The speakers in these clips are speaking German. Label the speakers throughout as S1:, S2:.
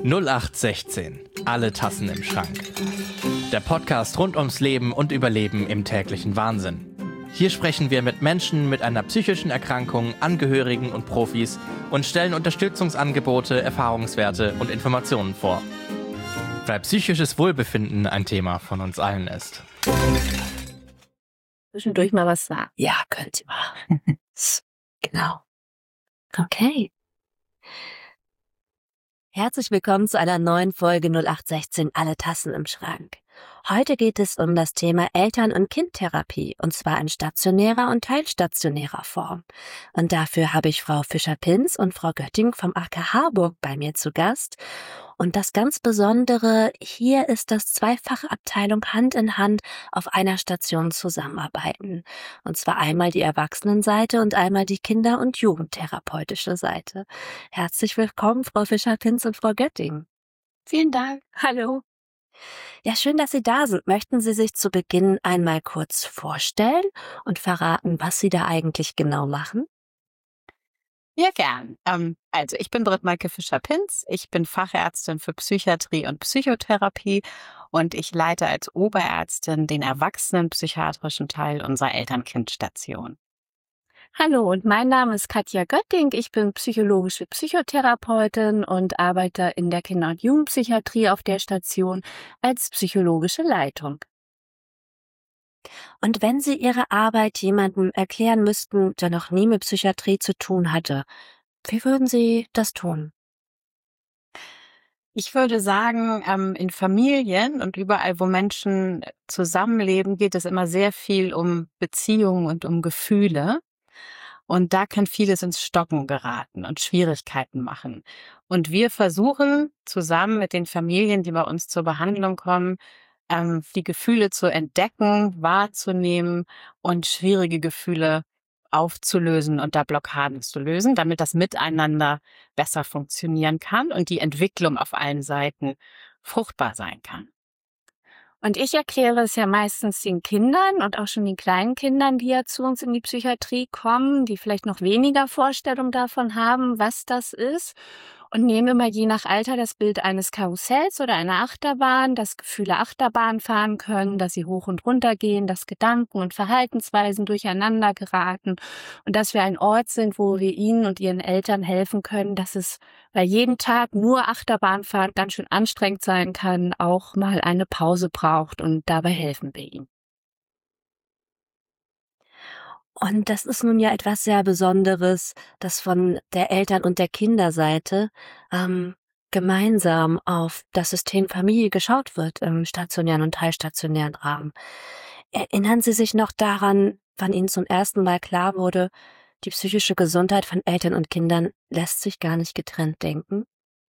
S1: 0816. Alle Tassen im Schrank. Der Podcast rund ums Leben und Überleben im täglichen Wahnsinn. Hier sprechen wir mit Menschen mit einer psychischen Erkrankung, Angehörigen und Profis und stellen Unterstützungsangebote, Erfahrungswerte und Informationen vor. Weil psychisches Wohlbefinden ein Thema von uns allen ist.
S2: Zwischendurch mal was sagen. Ja, könnt ihr machen. Genau. Okay. Herzlich willkommen zu einer neuen Folge 0816 Alle Tassen im Schrank. Heute geht es um das Thema Eltern- und Kindtherapie, und zwar in stationärer und teilstationärer Form. Und dafür habe ich Frau Fischer-Pinz und Frau Götting vom AK Harburg bei mir zu Gast. Und das ganz Besondere hier ist, dass zwei Fachabteilungen Hand in Hand auf einer Station zusammenarbeiten. Und zwar einmal die Erwachsenenseite und einmal die Kinder- und Jugendtherapeutische Seite. Herzlich willkommen, Frau Fischer-Pinz und Frau Götting.
S3: Vielen Dank.
S2: Hallo. Ja, schön, dass Sie da sind. Möchten Sie sich zu Beginn einmal kurz vorstellen und verraten, was Sie da eigentlich genau machen?
S3: Ja, gern. Also ich bin Britt-Maike Fischer-Pinz. Ich bin Fachärztin für Psychiatrie und Psychotherapie und ich leite als Oberärztin den erwachsenenpsychiatrischen Teil unserer Eltern-Kind-Station.
S4: Hallo, und mein Name ist Katja Götting. Ich bin psychologische Psychotherapeutin und arbeite in der Kinder- und Jugendpsychiatrie auf der Station als psychologische Leitung.
S2: Und wenn Sie Ihre Arbeit jemandem erklären müssten, der noch nie mit Psychiatrie zu tun hatte, wie würden Sie das tun?
S3: Ich würde sagen, in Familien und überall, wo Menschen zusammenleben, geht es immer sehr viel um Beziehungen und um Gefühle. Und da kann vieles ins Stocken geraten und Schwierigkeiten machen. Und wir versuchen zusammen mit den Familien, die bei uns zur Behandlung kommen, die Gefühle zu entdecken, wahrzunehmen und schwierige Gefühle aufzulösen und da Blockaden zu lösen, damit das Miteinander besser funktionieren kann und die Entwicklung auf allen Seiten fruchtbar sein kann.
S4: Und ich erkläre es ja meistens den Kindern und auch schon den kleinen Kindern, die ja zu uns in die Psychiatrie kommen, die vielleicht noch weniger Vorstellung davon haben, was das ist. Und nehme immer je nach Alter das Bild eines Karussells oder einer Achterbahn, dass Gefühle Achterbahn fahren können, dass sie hoch und runter gehen, dass Gedanken und Verhaltensweisen durcheinander geraten und dass wir ein Ort sind, wo wir ihnen und ihren Eltern helfen können, dass es bei jedem Tag nur Achterbahnfahren ganz schön anstrengend sein kann, auch mal eine Pause braucht, und dabei helfen wir ihnen.
S2: Und das ist nun ja etwas sehr Besonderes, dass von der Eltern- und der Kinderseite gemeinsam auf das System Familie geschaut wird im stationären und teilstationären Rahmen. Erinnern Sie sich noch daran, wann Ihnen zum ersten Mal klar wurde, die psychische Gesundheit von Eltern und Kindern lässt sich gar nicht getrennt denken?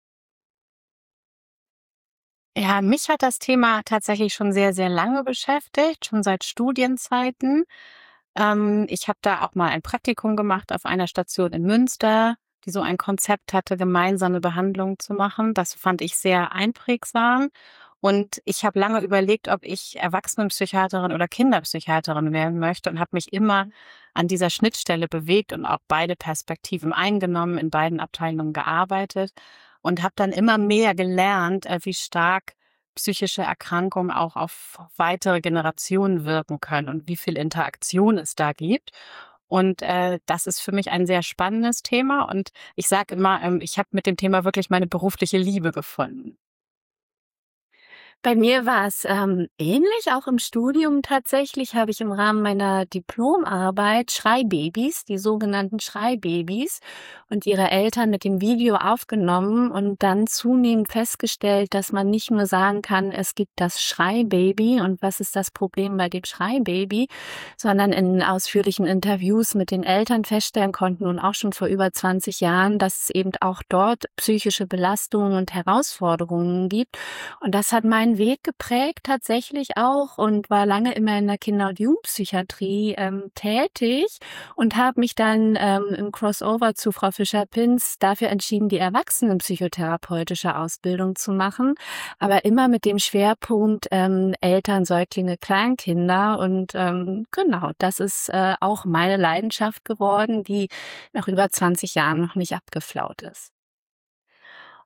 S3: Ja, mich hat das Thema tatsächlich schon sehr, sehr lange beschäftigt, schon seit Studienzeiten. Ich habe da auch mal ein Praktikum gemacht auf einer Station in Münster, die so ein Konzept hatte, gemeinsame Behandlungen zu machen. Das fand ich sehr einprägsam. Und ich habe lange überlegt, ob ich Erwachsenenpsychiaterin oder Kinderpsychiaterin werden möchte und habe mich immer an dieser Schnittstelle bewegt und auch beide Perspektiven eingenommen, in beiden Abteilungen gearbeitet und habe dann immer mehr gelernt, wie stark psychische Erkrankungen auch auf weitere Generationen wirken können und wie viel Interaktion es da gibt. Und das ist für mich ein sehr spannendes Thema. Und ich sage immer, ich habe mit dem Thema wirklich meine berufliche Liebe gefunden.
S4: Bei mir war es ähnlich, auch im Studium tatsächlich habe ich im Rahmen meiner Diplomarbeit Schreibabys, die sogenannten Schreibabys, und ihre Eltern mit dem Video aufgenommen und dann zunehmend festgestellt, dass man nicht nur sagen kann, es gibt das Schreibaby und was ist das Problem bei dem Schreibaby, sondern in ausführlichen Interviews mit den Eltern feststellen konnten und auch schon vor über 20 Jahren, dass es eben auch dort psychische Belastungen und Herausforderungen gibt. Und das hat meinen Weg geprägt tatsächlich auch und war lange immer in der Kinder- und Jugendpsychiatrie tätig und habe mich dann im Crossover zu Frau Fischer-Pinz dafür entschieden, die erwachsenenpsychotherapeutische Ausbildung zu machen, aber immer mit dem Schwerpunkt Eltern, Säuglinge, Kleinkinder. Und genau, das ist auch meine Leidenschaft geworden, die nach über 20 Jahren noch nicht abgeflaut ist.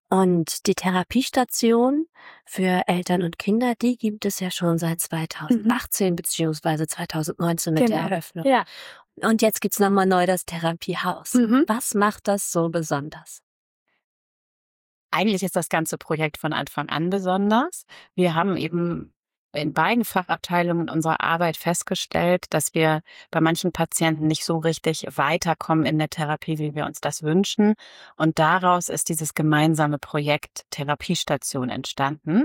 S2: Und die Therapiestation für Eltern und Kinder, die gibt es ja schon seit 2018 beziehungsweise 2019 mit der Eröffnung.
S4: Ja.
S2: Und jetzt gibt's nochmal neu das Therapiehaus. Was macht das so besonders?
S3: Eigentlich ist das ganze Projekt von Anfang an besonders. Wir haben eben in beiden Fachabteilungen unserer Arbeit festgestellt, dass wir bei manchen Patienten nicht so richtig weiterkommen in der Therapie, wie wir uns das wünschen. Und daraus ist dieses gemeinsame Projekt Therapiestation entstanden,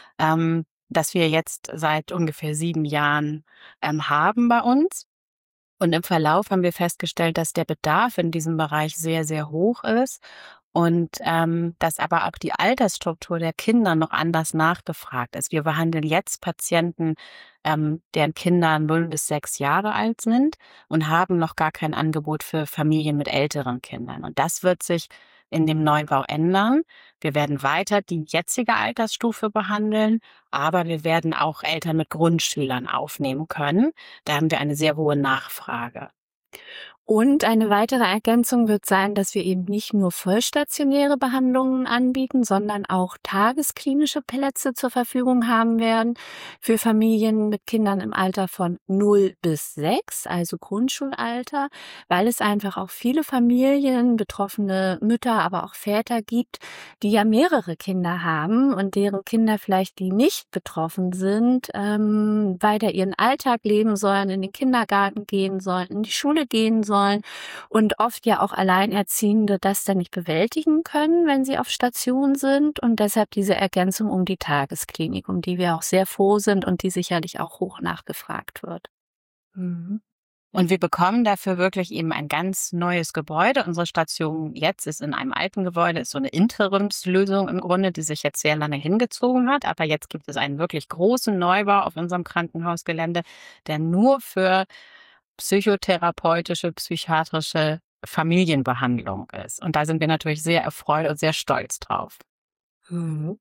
S3: das wir jetzt seit ungefähr 7 Jahren haben bei uns. Und im Verlauf haben wir festgestellt, dass der Bedarf in diesem Bereich sehr, sehr hoch ist und dass aber auch die Altersstruktur der Kinder noch anders nachgefragt ist. Wir behandeln jetzt Patienten, deren Kinder 0 bis 6 Jahre alt sind und haben noch gar kein Angebot für Familien mit älteren Kindern. Und das wird sich in dem Neubau ändern. Wir werden weiter die jetzige Altersstufe behandeln, aber wir werden auch Eltern mit Grundschülern aufnehmen können. Da haben wir eine sehr hohe Nachfrage.
S4: Und eine weitere Ergänzung wird sein, dass wir eben nicht nur vollstationäre Behandlungen anbieten, sondern auch tagesklinische Plätze zur Verfügung haben werden für Familien mit Kindern im Alter von 0 bis 6, also Grundschulalter, weil es einfach auch viele Familien, betroffene Mütter, aber auch Väter gibt, die ja mehrere Kinder haben und deren Kinder vielleicht, die nicht betroffen sind, weiter ihren Alltag leben sollen, in den Kindergarten gehen sollen, in die Schule gehen sollen und oft ja auch Alleinerziehende das dann nicht bewältigen können, wenn sie auf Station sind und deshalb diese Ergänzung um die Tagesklinik, um die wir auch sehr froh sind und die sicherlich auch hoch nachgefragt wird.
S3: Und wir bekommen dafür wirklich eben ein ganz neues Gebäude. Unsere Station jetzt ist in einem alten Gebäude, ist so eine Interimslösung im Grunde, die sich jetzt sehr lange hingezogen hat. Aber jetzt gibt es einen wirklich großen Neubau auf unserem Krankenhausgelände, der nur für psychotherapeutische, psychiatrische Familienbehandlung ist. Und da sind wir natürlich sehr erfreut und sehr stolz drauf.
S2: Und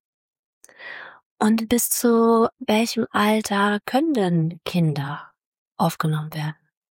S2: bis zu welchem Alter können denn Kinder aufgenommen werden?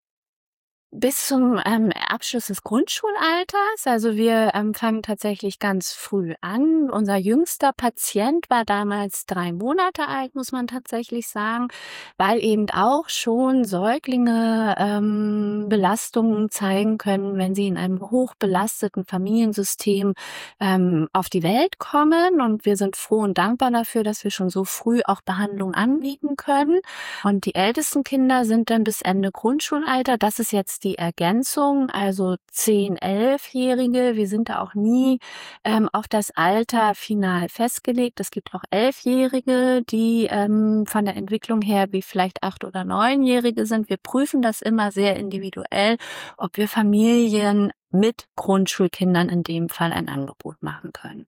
S4: Bis zum Abschluss des Grundschulalters. Also wir fangen tatsächlich ganz früh an. Unser jüngster Patient war damals 3 Monate alt, muss man tatsächlich sagen, weil eben auch schon Säuglinge Belastungen zeigen können, wenn sie in einem hochbelasteten Familiensystem auf die Welt kommen. Und wir sind froh und dankbar dafür, dass wir schon so früh auch Behandlung anbieten können. Und die ältesten Kinder sind dann bis Ende Grundschulalter. Das ist jetzt die Ergänzung, also 10-, 11-Jährige. Wir sind da auch nie auf das Alter final festgelegt. Es gibt auch 11-Jährige, die von der Entwicklung her wie vielleicht 8- oder 9-Jährige sind. Wir prüfen das immer sehr individuell, ob wir Familien mit Grundschulkindern in dem Fall ein Angebot machen können.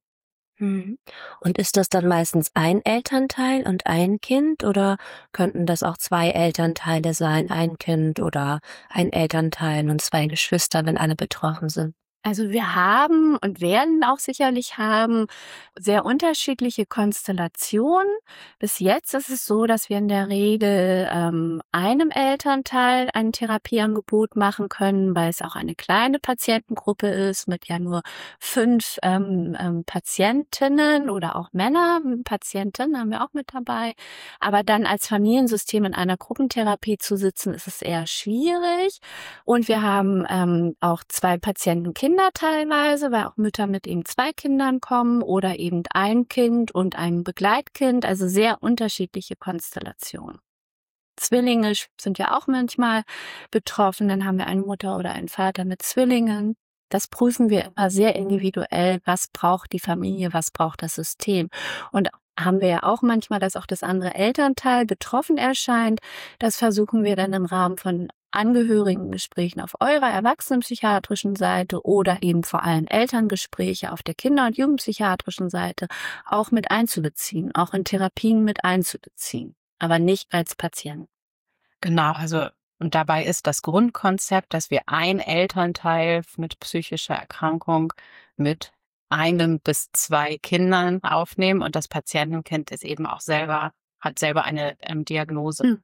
S2: Und ist das dann meistens ein Elternteil und ein Kind oder könnten das auch 2 Elternteile sein, ein Kind oder ein Elternteil und 2 Geschwister, wenn alle betroffen sind?
S4: Also wir haben und werden auch sicherlich haben sehr unterschiedliche Konstellationen. Bis jetzt ist es so, dass wir in der Regel einem Elternteil ein Therapieangebot machen können, weil es auch eine kleine Patientengruppe ist mit ja nur 5 Patientinnen oder auch Männer. Patientinnen haben wir auch mit dabei. Aber dann als Familiensystem in einer Gruppentherapie zu sitzen, ist es eher schwierig. Und wir haben auch 2 Patientenkinder teilweise, weil auch Mütter mit eben 2 Kindern kommen oder eben ein Kind und ein Begleitkind, also sehr unterschiedliche Konstellationen. Zwillinge sind ja auch manchmal betroffen, dann haben wir eine Mutter oder einen Vater mit Zwillingen. Das prüfen wir immer sehr individuell, was braucht die Familie, was braucht das System. Und haben wir ja auch manchmal, dass auch das andere Elternteil betroffen erscheint. Das versuchen wir dann im Rahmen von Angehörigengesprächen auf eurer erwachsenenpsychiatrischen Seite oder eben vor allem Elterngespräche auf der Kinder- und Jugendpsychiatrischen Seite auch mit einzubeziehen, auch in Therapien mit einzubeziehen, aber nicht als Patient.
S3: Genau, also und dabei ist das Grundkonzept, dass wir ein Elternteil mit psychischer Erkrankung mit 1 bis 2 Kindern aufnehmen und das Patientenkind ist eben auch hat selber eine Diagnose.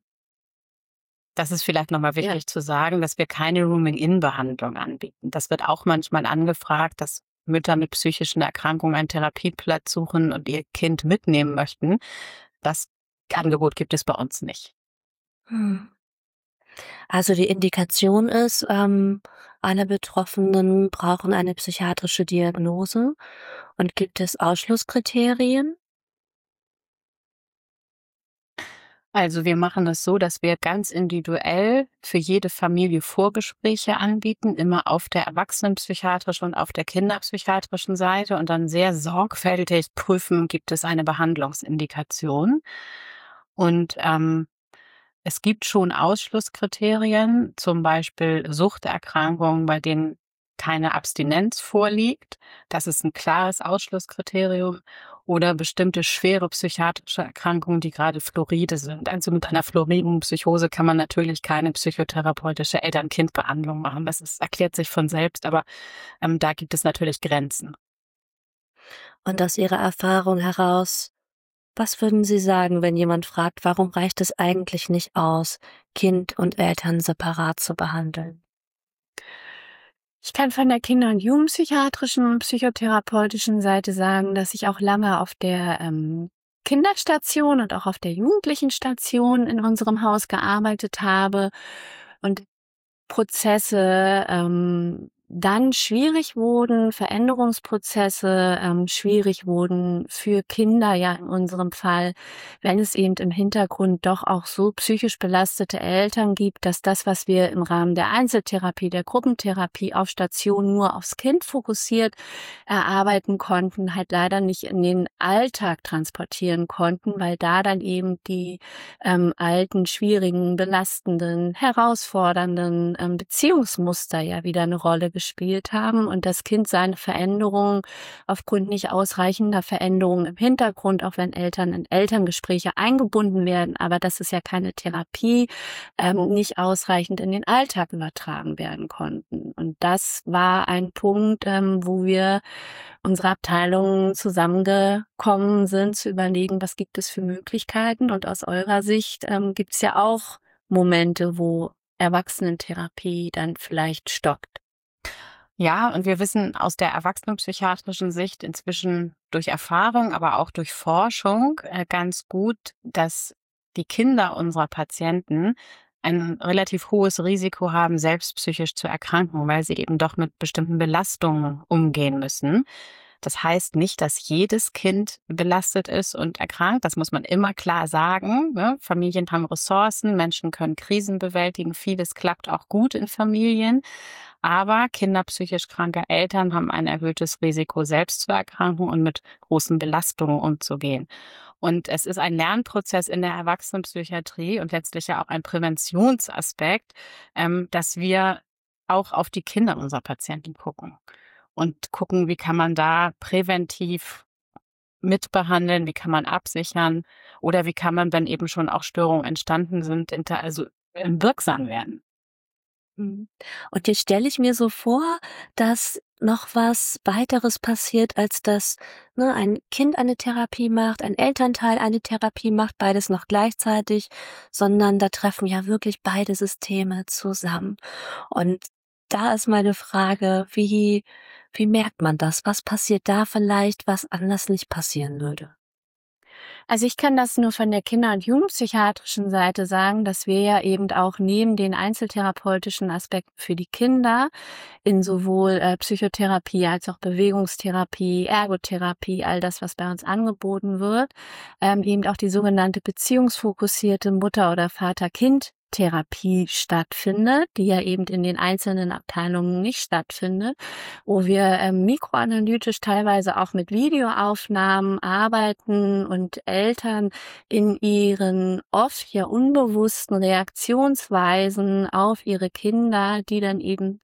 S3: Das ist vielleicht nochmal wichtig zu sagen, dass wir keine Rooming-In-Behandlung anbieten. Das wird auch manchmal angefragt. Das Mütter mit psychischen Erkrankungen einen Therapieplatz suchen und ihr Kind mitnehmen möchten. Das Angebot gibt es bei uns nicht.
S2: Also die Indikation ist, alle Betroffenen brauchen eine psychiatrische Diagnose. Und gibt es Ausschlusskriterien?
S3: Also wir machen es so, dass wir ganz individuell für jede Familie Vorgespräche anbieten, immer auf der erwachsenenpsychiatrischen und auf der kinderpsychiatrischen Seite und dann sehr sorgfältig prüfen, gibt es eine Behandlungsindikation. Und es gibt schon Ausschlusskriterien, zum Beispiel Suchterkrankungen, bei denen keine Abstinenz vorliegt. Das ist ein klares Ausschlusskriterium. Oder bestimmte schwere psychiatrische Erkrankungen, die gerade floride sind. Also mit einer floriden Psychose kann man natürlich keine psychotherapeutische Eltern-Kind-Behandlung machen. Erklärt sich von selbst, aber da gibt es natürlich Grenzen.
S2: Und aus Ihrer Erfahrung heraus, was würden Sie sagen, wenn jemand fragt, warum reicht es eigentlich nicht aus, Kind und Eltern separat zu behandeln?
S4: Ich kann von der Kinder- und Jugendpsychiatrischen und psychotherapeutischen Seite sagen, dass ich auch lange auf der Kinderstation und auch auf der Jugendlichen-Station in unserem Haus gearbeitet habe und Prozesse dann schwierig wurden, Veränderungsprozesse schwierig wurden für Kinder, ja in unserem Fall, wenn es eben im Hintergrund doch auch so psychisch belastete Eltern gibt, dass das, was wir im Rahmen der Einzeltherapie, der Gruppentherapie auf Station nur aufs Kind fokussiert erarbeiten konnten, halt leider nicht in den Alltag transportieren konnten, weil da dann eben die alten, schwierigen, belastenden, herausfordernden Beziehungsmuster ja wieder eine Rolle gespielt haben und das Kind seine Veränderungen aufgrund nicht ausreichender Veränderungen im Hintergrund, auch wenn Eltern in Elterngespräche eingebunden werden, aber das ist ja keine Therapie, nicht ausreichend in den Alltag übertragen werden konnten. Und das war ein Punkt, wo wir unsere Abteilungen zusammengekommen sind, zu überlegen, was gibt es für Möglichkeiten. Und aus eurer Sicht gibt es ja auch Momente, wo Erwachsenentherapie dann vielleicht stockt.
S3: Ja, und wir wissen aus der erwachsenenpsychiatrischen Sicht inzwischen durch Erfahrung, aber auch durch Forschung ganz gut, dass die Kinder unserer Patienten ein relativ hohes Risiko haben, selbst psychisch zu erkranken, weil sie eben doch mit bestimmten Belastungen umgehen müssen. Das heißt nicht, dass jedes Kind belastet ist und erkrankt. Das muss man immer klar sagen. Ne? Familien haben Ressourcen, Menschen können Krisen bewältigen. Vieles klappt auch gut in Familien. Aber Kinder psychisch kranker Eltern haben ein erhöhtes Risiko, selbst zu erkranken und mit großen Belastungen umzugehen. Und es ist ein Lernprozess in der Erwachsenenpsychiatrie und letztlich ja auch ein Präventionsaspekt, dass wir auch auf die Kinder unserer Patienten gucken und gucken, wie kann man da präventiv mitbehandeln, wie kann man absichern oder wie kann man, wenn eben schon auch Störungen entstanden sind, wirksam werden.
S2: Und jetzt stelle ich mir so vor, dass noch was weiteres passiert, als dass ein Kind eine Therapie macht, ein Elternteil eine Therapie macht, beides noch gleichzeitig, sondern da treffen ja wirklich beide Systeme zusammen. Und da ist meine Frage, wie merkt man das? Was passiert da vielleicht, was anders nicht passieren würde?
S4: Also ich kann das nur von der Kinder- und Jugendpsychiatrischen Seite sagen, dass wir ja eben auch neben den einzeltherapeutischen Aspekten für die Kinder in sowohl Psychotherapie als auch Bewegungstherapie, Ergotherapie, all das, was bei uns angeboten wird, eben auch die sogenannte beziehungsfokussierte Mutter- oder Vater-Kind-Therapie stattfindet, die ja eben in den einzelnen Abteilungen nicht stattfindet, wo wir mikroanalytisch teilweise auch mit Videoaufnahmen arbeiten und Eltern in ihren oft ja unbewussten Reaktionsweisen auf ihre Kinder, die dann eben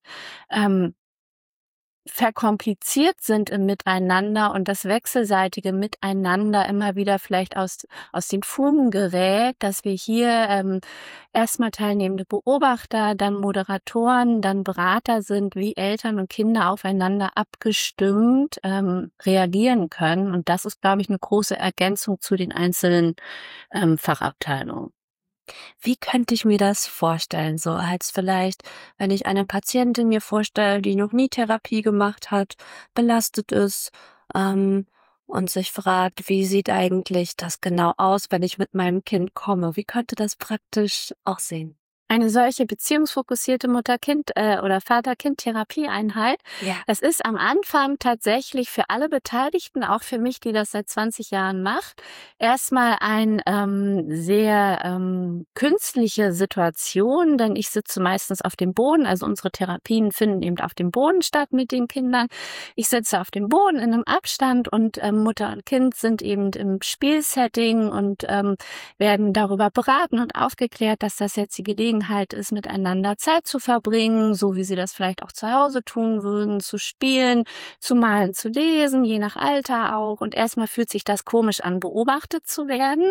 S4: verkompliziert sind im Miteinander und das wechselseitige Miteinander immer wieder vielleicht aus den Fugen gerät, dass wir hier erstmal teilnehmende Beobachter, dann Moderatoren, dann Berater sind, wie Eltern und Kinder aufeinander abgestimmt reagieren können. Und das ist, glaube ich, eine große Ergänzung zu den einzelnen Fachabteilungen.
S2: Wie könnte ich mir das vorstellen? So als vielleicht, wenn ich eine Patientin mir vorstelle, die noch nie Therapie gemacht hat, belastet ist, ähm, und sich fragt, wie sieht eigentlich das genau aus, wenn ich mit meinem Kind komme? Wie könnte das praktisch aussehen?
S4: Eine solche beziehungsfokussierte Mutter-Kind- oder Vater-Kind-Therapieeinheit,
S2: Ja.
S4: das ist am Anfang tatsächlich für alle Beteiligten, auch für mich, die das seit 20 Jahren macht, erstmal ein sehr künstliche Situation, denn ich sitze meistens auf dem Boden, also unsere Therapien finden eben auf dem Boden statt mit den Kindern. Ich sitze auf dem Boden in einem Abstand und Mutter und Kind sind eben im Spielsetting und werden darüber beraten und aufgeklärt, dass das jetzt die Gelegenheit ist, miteinander Zeit zu verbringen, so wie sie das vielleicht auch zu Hause tun würden, zu spielen, zu malen, zu lesen, je nach Alter auch. Und erstmal fühlt sich das komisch an, beobachtet zu werden.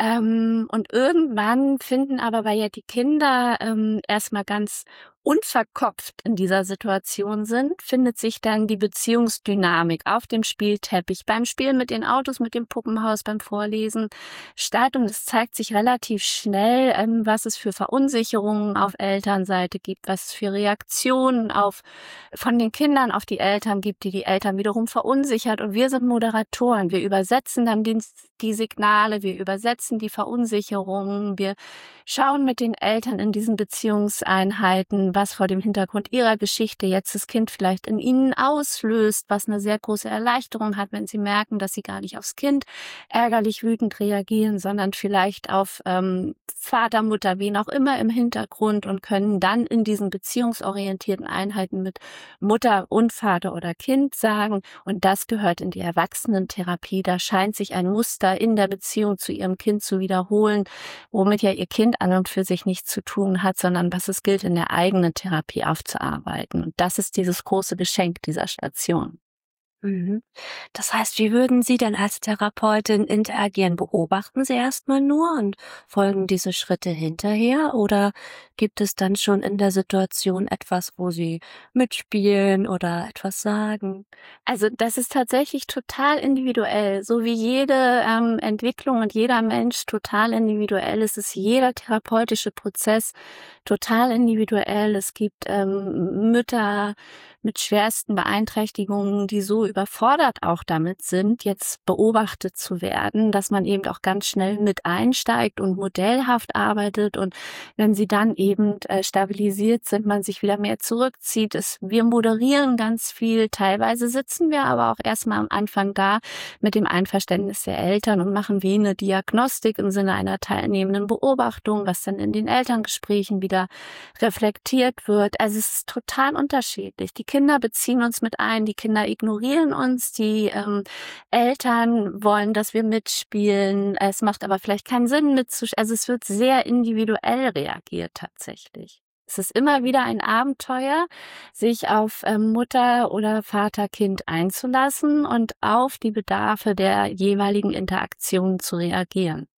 S4: Und irgendwann finden aber weil die Kinder erstmal ganz unverkopft in dieser Situation sind, findet sich dann die Beziehungsdynamik auf dem Spielteppich, beim Spielen mit den Autos, mit dem Puppenhaus, beim Vorlesen statt. Und es zeigt sich relativ schnell, was es für Verunsicherungen auf Elternseite gibt, was es für Reaktionen von den Kindern auf die Eltern gibt, die Eltern wiederum verunsichert. Und wir sind Moderatoren. Wir übersetzen dann die Signale, wir übersetzen die Verunsicherungen, wir schauen mit den Eltern in diesen Beziehungseinheiten, was vor dem Hintergrund ihrer Geschichte jetzt das Kind vielleicht in ihnen auslöst, was eine sehr große Erleichterung hat, wenn sie merken, dass sie gar nicht aufs Kind ärgerlich wütend reagieren, sondern vielleicht auf Vater, Mutter, wen auch immer im Hintergrund und können dann in diesen beziehungsorientierten Einheiten mit Mutter und Vater oder Kind sagen, und das gehört in die Erwachsenentherapie. Da scheint sich ein Muster in der Beziehung zu ihrem Kind zu wiederholen, womit ja ihr Kind an und für sich nichts zu tun hat, sondern was es gilt, in der eigenen Therapie aufzuarbeiten. Und das ist dieses große Geschenk dieser Station.
S2: Mhm. Das heißt, wie würden Sie denn als Therapeutin interagieren? Beobachten Sie erstmal nur und folgen diese Schritte hinterher? Oder gibt es dann schon in der Situation etwas, wo Sie mitspielen oder etwas sagen?
S4: Also das ist tatsächlich total individuell. So wie jede Entwicklung und jeder Mensch total individuell ist, ist jeder therapeutische Prozess total individuell. Es gibt Mütter mit schwersten Beeinträchtigungen, die so überfordert auch damit sind, jetzt beobachtet zu werden, dass man eben auch ganz schnell mit einsteigt und modellhaft arbeitet. Und wenn sie dann eben stabilisiert sind, man sich wieder mehr zurückzieht. Wir moderieren ganz viel. Teilweise sitzen wir aber auch erstmal am Anfang da mit dem Einverständnis der Eltern und machen wie eine Diagnostik im Sinne einer teilnehmenden Beobachtung, was dann in den Elterngesprächen wieder reflektiert wird. Also es ist total unterschiedlich. Die Kinder beziehen uns mit ein, die Kinder ignorieren uns, die Eltern wollen, dass wir mitspielen. Es macht aber vielleicht keinen Sinn mitzuspielen. Also es wird sehr individuell reagiert tatsächlich. Es ist immer wieder ein Abenteuer, sich auf Mutter oder Vater-Kind einzulassen und auf die Bedarfe der jeweiligen Interaktion zu reagieren.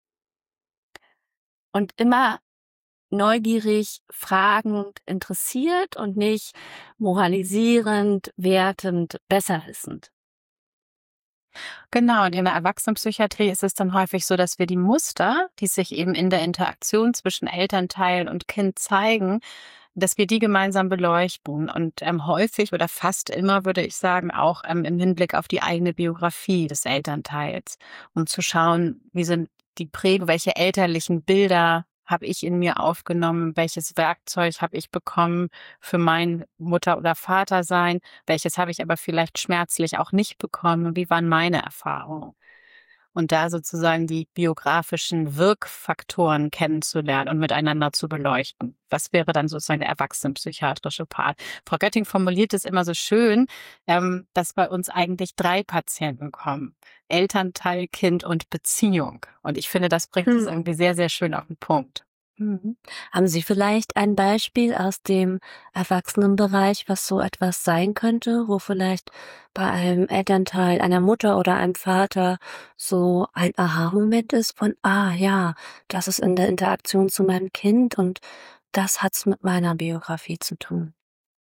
S4: Und immer neugierig, fragend, interessiert und nicht moralisierend, wertend, besserwissend.
S3: Genau, und in der Erwachsenenpsychiatrie ist es dann häufig so, dass wir die Muster, die sich eben in der Interaktion zwischen Elternteil und Kind zeigen, dass wir die gemeinsam beleuchten und häufig oder fast immer, würde ich sagen, auch im Hinblick auf die eigene Biografie des Elternteils, um zu schauen, wie sind die Prägungen, welche elterlichen Bilder habe ich in mir aufgenommen, welches Werkzeug habe ich bekommen für mein Mutter- oder Vatersein, welches habe ich aber vielleicht schmerzlich auch nicht bekommen, wie waren meine Erfahrungen? Und da sozusagen die biografischen Wirkfaktoren kennenzulernen und miteinander zu beleuchten. Das wäre dann sozusagen der erwachsenenpsychiatrische Part. Frau Götting formuliert es immer so schön, dass bei uns eigentlich 3 Patienten kommen. Elternteil, Kind und Beziehung. Und ich finde, das bringt es irgendwie sehr, sehr schön auf den Punkt.
S2: Mhm. Haben Sie vielleicht ein Beispiel aus dem Erwachsenenbereich, was so etwas sein könnte, wo vielleicht bei einem Elternteil, einer Mutter oder einem Vater so ein Aha-Moment ist von, ja, das ist in der Interaktion zu meinem Kind und das hat's mit meiner Biografie zu tun?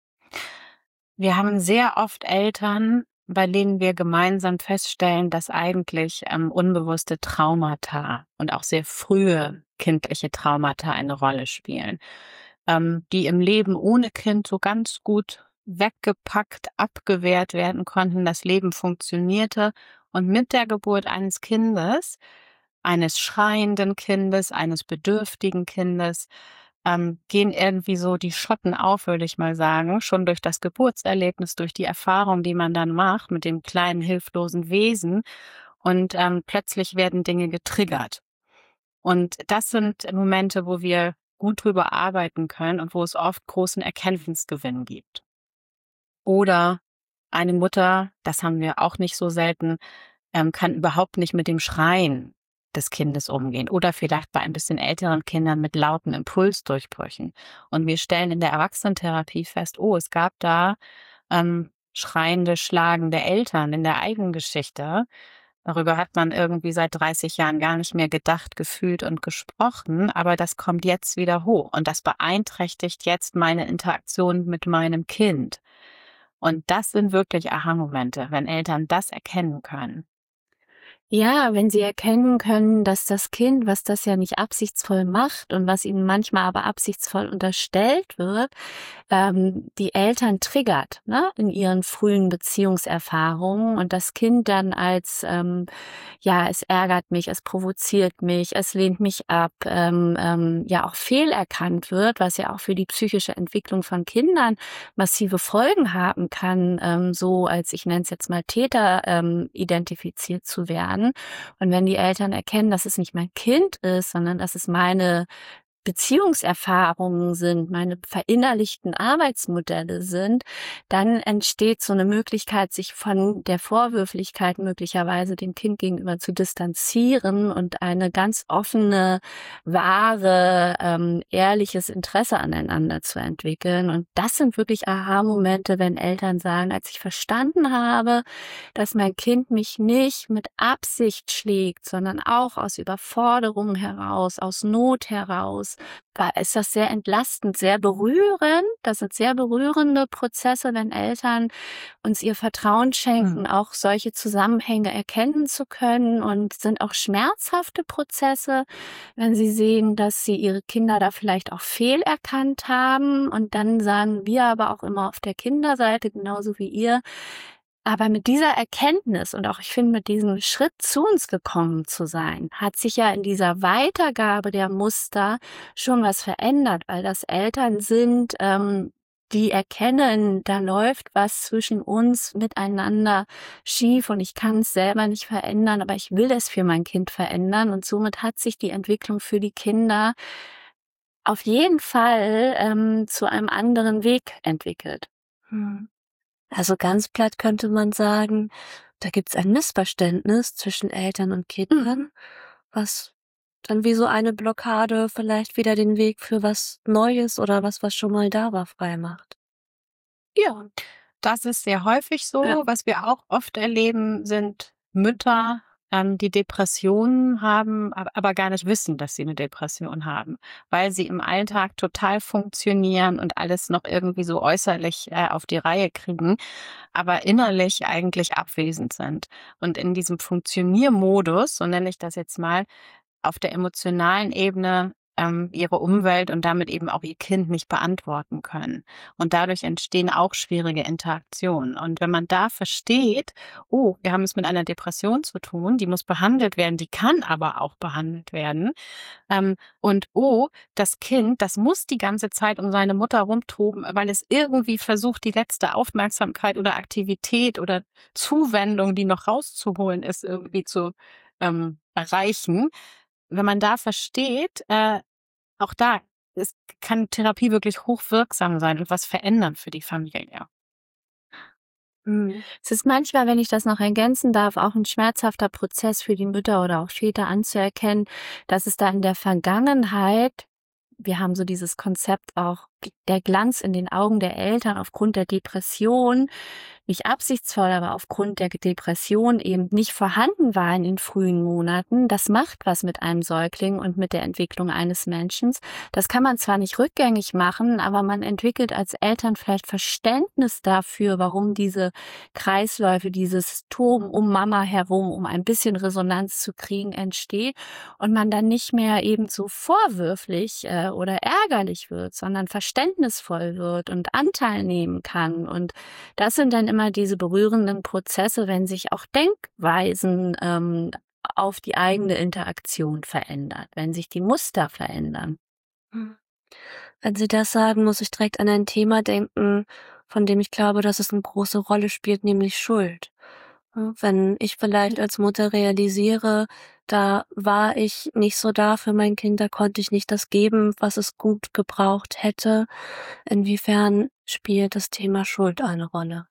S3: Wir haben sehr oft Eltern, bei denen wir gemeinsam feststellen, dass eigentlich unbewusste Traumata und auch sehr frühe kindliche Traumata eine Rolle spielen, die im Leben ohne Kind so ganz gut weggepackt, abgewehrt werden konnten. Das Leben funktionierte und mit der Geburt eines Kindes, eines schreienden Kindes, eines bedürftigen Kindes, gehen irgendwie so die Schotten auf, würde ich mal sagen, schon durch das Geburtserlebnis, durch die Erfahrung, die man dann macht mit dem kleinen, hilflosen Wesen. Und plötzlich werden Dinge getriggert. Und das sind Momente, wo wir gut drüber arbeiten können und wo es oft großen Erkenntnisgewinn gibt. Oder eine Mutter, das haben wir auch nicht so selten, kann überhaupt nicht mit dem Schreien des Kindes umgehen oder vielleicht bei ein bisschen älteren Kindern mit lauten Impulsdurchbrüchen. Und wir stellen in der Erwachsenentherapie fest, es gab da schreiende, schlagende Eltern in der eigenen Geschichte. Darüber hat man irgendwie seit 30 Jahren gar nicht mehr gedacht, gefühlt und gesprochen, aber das kommt jetzt wieder hoch und das beeinträchtigt jetzt meine Interaktion mit meinem Kind. Und das sind wirklich Aha-Momente, wenn Eltern das erkennen können.
S4: Ja, wenn sie erkennen können, dass das Kind, was das ja nicht absichtsvoll macht und was ihnen manchmal aber absichtsvoll unterstellt wird, die Eltern triggert, ne, in ihren frühen Beziehungserfahrungen und das Kind dann als, es ärgert mich, es provoziert mich, es lehnt mich ab, auch fehlerkannt wird, was ja auch für die psychische Entwicklung von Kindern massive Folgen haben kann, so als, ich nenne es jetzt mal Täter, identifiziert zu werden. Und wenn die Eltern erkennen, dass es nicht mein Kind ist, sondern dass es meine Beziehungserfahrungen sind, meine verinnerlichten Arbeitsmodelle sind, dann entsteht so eine Möglichkeit, sich von der Vorwürflichkeit möglicherweise dem Kind gegenüber zu distanzieren und eine ganz offene, wahre, ehrliches Interesse aneinander zu entwickeln. Und das sind wirklich Aha-Momente, wenn Eltern sagen, als ich verstanden habe, dass mein Kind mich nicht mit Absicht schlägt, sondern auch aus Überforderung heraus, aus Not heraus, da ist das sehr entlastend, sehr berührend. Das sind sehr berührende Prozesse, wenn Eltern uns ihr Vertrauen schenken, auch solche Zusammenhänge erkennen zu können und sind auch schmerzhafte Prozesse, wenn sie sehen, dass sie ihre Kinder da vielleicht auch fehlerkannt haben und dann sagen wir aber auch immer auf der Kinderseite, genauso wie ihr, aber mit dieser Erkenntnis und auch, ich finde, mit diesem Schritt zu uns gekommen zu sein, hat sich ja in dieser Weitergabe der Muster schon was verändert, weil das Eltern sind, die erkennen, da läuft was zwischen uns miteinander schief und ich kann es selber nicht verändern, aber ich will es für mein Kind verändern und somit hat sich die Entwicklung für die Kinder auf jeden Fall zu einem anderen Weg entwickelt.
S2: Also ganz platt könnte man sagen, da gibt's ein Missverständnis zwischen Eltern und Kindern, was dann wie so eine Blockade vielleicht wieder den Weg für was Neues oder was schon mal da war, freimacht.
S3: Ja, das ist sehr häufig so.
S2: Ja.
S3: Was wir auch oft erleben, sind Mütter, die Depressionen haben, aber gar nicht wissen, dass sie eine Depression haben, weil sie im Alltag total funktionieren und alles noch irgendwie so äußerlich auf die Reihe kriegen, aber innerlich eigentlich abwesend sind. Und in diesem Funktioniermodus, so nenne ich das jetzt mal, auf der emotionalen Ebene ihre Umwelt und damit eben auch ihr Kind nicht beantworten können. Und dadurch entstehen auch schwierige Interaktionen. Und wenn man da versteht, wir haben es mit einer Depression zu tun, die muss behandelt werden, die kann aber auch behandelt werden. Das Kind, das muss die ganze Zeit um seine Mutter rumtoben, weil es irgendwie versucht, die letzte Aufmerksamkeit oder Aktivität oder Zuwendung, die noch rauszuholen ist, irgendwie zu erreichen. Wenn man da versteht, auch da kann Therapie wirklich hochwirksam sein und was verändern für die Familie.
S4: Es ist manchmal, wenn ich das noch ergänzen darf, auch ein schmerzhafter Prozess für die Mütter oder auch Väter anzuerkennen, dass es da in der Vergangenheit, wir haben so dieses Konzept auch der Glanz in den Augen der Eltern aufgrund der Depression, nicht absichtsvoll, aber aufgrund der Depression eben nicht vorhanden war in den frühen Monaten, das macht was mit einem Säugling und mit der Entwicklung eines Menschen. Das kann man zwar nicht rückgängig machen, aber man entwickelt als Eltern vielleicht Verständnis dafür, warum diese Kreisläufe, dieses Toben um Mama herum, um ein bisschen Resonanz zu kriegen, entsteht und man dann nicht mehr eben so vorwürflich oder ärgerlich wird, sondern verständnisvoll wird und Anteil nehmen kann. Und das sind dann immer diese berührenden Prozesse, wenn sich auch Denkweisen auf die eigene Interaktion verändert, wenn sich die Muster verändern.
S2: Wenn Sie das sagen, muss ich direkt an ein Thema denken, von dem ich glaube, dass es eine große Rolle spielt, nämlich Schuld. Wenn ich vielleicht als Mutter realisiere, da war ich nicht so da für mein Kind, da konnte ich nicht das geben, was es gut gebraucht hätte. Inwiefern spielt das Thema Schuld eine Rolle?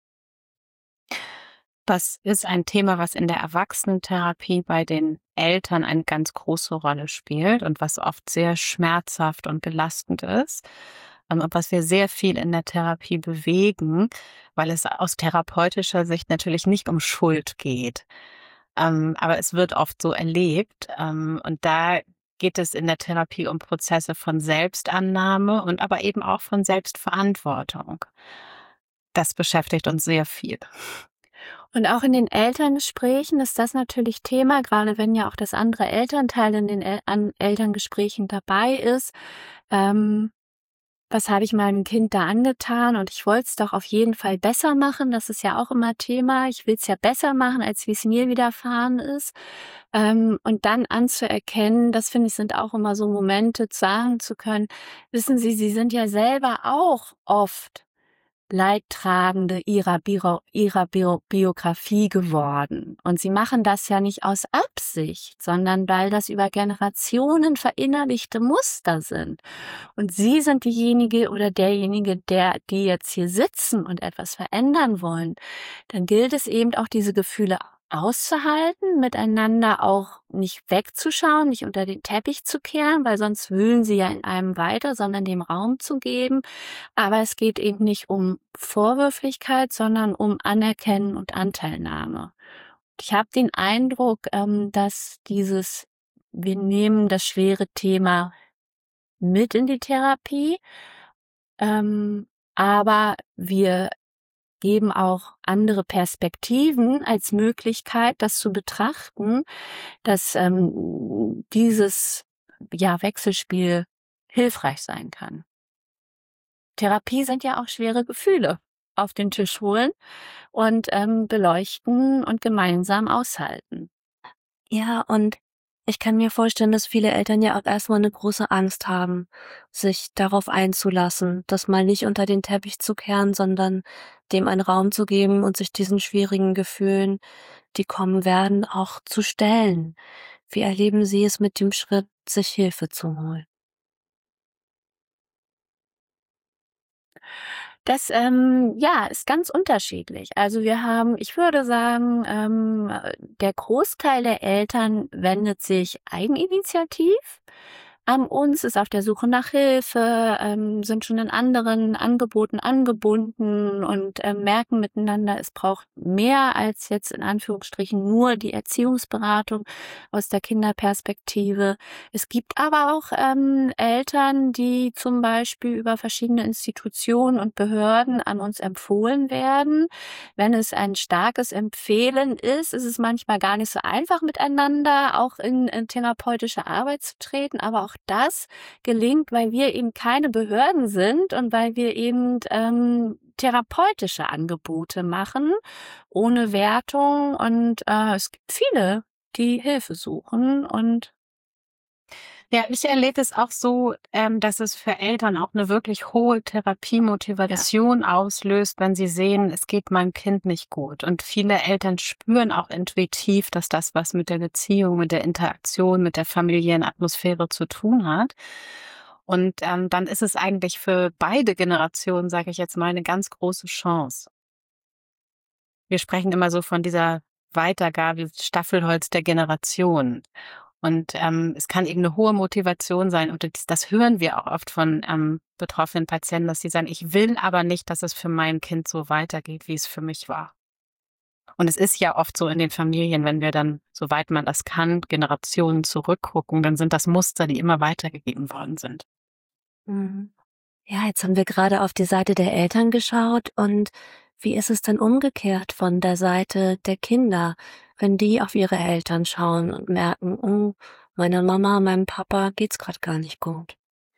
S3: Das ist ein Thema, was in der Erwachsenentherapie bei den Eltern eine ganz große Rolle spielt und was oft sehr schmerzhaft und belastend ist. Und was wir sehr viel in der Therapie bewegen, weil es aus therapeutischer Sicht natürlich nicht um Schuld geht. Aber es wird oft so erlebt. Und da geht es in der Therapie um Prozesse von Selbstannahme und aber eben auch von Selbstverantwortung. Das beschäftigt uns sehr viel.
S4: Und auch in den Elterngesprächen ist das natürlich Thema, gerade wenn ja auch das andere Elternteil in den Elterngesprächen dabei ist. Was habe ich meinem Kind da angetan? Und ich wollte es doch auf jeden Fall besser machen. Das ist ja auch immer Thema. Ich will es ja besser machen, als wie es mir widerfahren ist. Und dann anzuerkennen, das finde ich, sind auch immer so Momente, sagen zu können, wissen Sie, Sie sind ja selber auch oft Leidtragende ihrer Biografie geworden. Und sie machen das ja nicht aus Absicht, sondern weil das über Generationen verinnerlichte Muster sind. Und sie sind diejenige oder derjenige, die jetzt hier sitzen und etwas verändern wollen. Dann gilt es eben auch, diese Gefühle auszuhalten, miteinander auch nicht wegzuschauen, nicht unter den Teppich zu kehren, weil sonst wühlen sie ja in einem weiter, sondern dem Raum zu geben. Aber es geht eben nicht um Vorwürflichkeit, sondern um Anerkennen und Anteilnahme. Ich habe den Eindruck, dass wir nehmen das schwere Thema mit in die Therapie, aber wir geben auch andere Perspektiven als Möglichkeit, das zu betrachten, dass dieses Wechselspiel hilfreich sein kann. Therapie sind ja auch schwere Gefühle auf den Tisch holen und beleuchten und gemeinsam aushalten.
S2: Ja, und ich kann mir vorstellen, dass viele Eltern ja auch erstmal eine große Angst haben, sich darauf einzulassen, das mal nicht unter den Teppich zu kehren, sondern dem einen Raum zu geben und sich diesen schwierigen Gefühlen, die kommen werden, auch zu stellen. Wie erleben Sie es mit dem Schritt, sich Hilfe zu holen?
S4: Das ist ganz unterschiedlich. Also ich würde sagen, der Großteil der Eltern wendet sich eigeninitiativ an uns, ist auf der Suche nach Hilfe, sind schon in anderen Angeboten angebunden und merken miteinander, es braucht mehr als jetzt in Anführungsstrichen nur die Erziehungsberatung aus der Kinderperspektive. Es gibt aber auch Eltern, die zum Beispiel über verschiedene Institutionen und Behörden an uns empfohlen werden. Wenn es ein starkes Empfehlen ist es manchmal gar nicht so einfach miteinander auch in therapeutische Arbeit zu treten, aber auch das gelingt, weil wir eben keine Behörden sind und weil wir eben therapeutische Angebote machen, ohne Wertung. Und es gibt viele, die Hilfe suchen. Und
S3: ja, ich erlebe es auch so, dass es für Eltern auch eine wirklich hohe Therapiemotivation auslöst, wenn sie sehen, es geht meinem Kind nicht gut. Und viele Eltern spüren auch intuitiv, dass das was mit der Beziehung, mit der Interaktion, mit der familiären Atmosphäre zu tun hat. Und dann ist es eigentlich für beide Generationen, sage ich jetzt mal, eine ganz große Chance. Wir sprechen immer so von dieser Weitergabe, Staffelholz der Generation. Und es kann eben eine hohe Motivation sein. Und das hören wir auch oft von betroffenen Patienten, dass sie sagen, ich will aber nicht, dass es für mein Kind so weitergeht, wie es für mich war. Und es ist ja oft so in den Familien, wenn wir dann, soweit man das kann, Generationen zurückgucken, dann sind das Muster, die immer weitergegeben worden sind.
S2: Mhm. Ja, jetzt haben wir gerade auf die Seite der Eltern geschaut und wie ist es denn umgekehrt von der Seite der Kinder, wenn die auf ihre Eltern schauen und merken, oh, meiner Mama, meinem Papa geht's gerade gar nicht gut.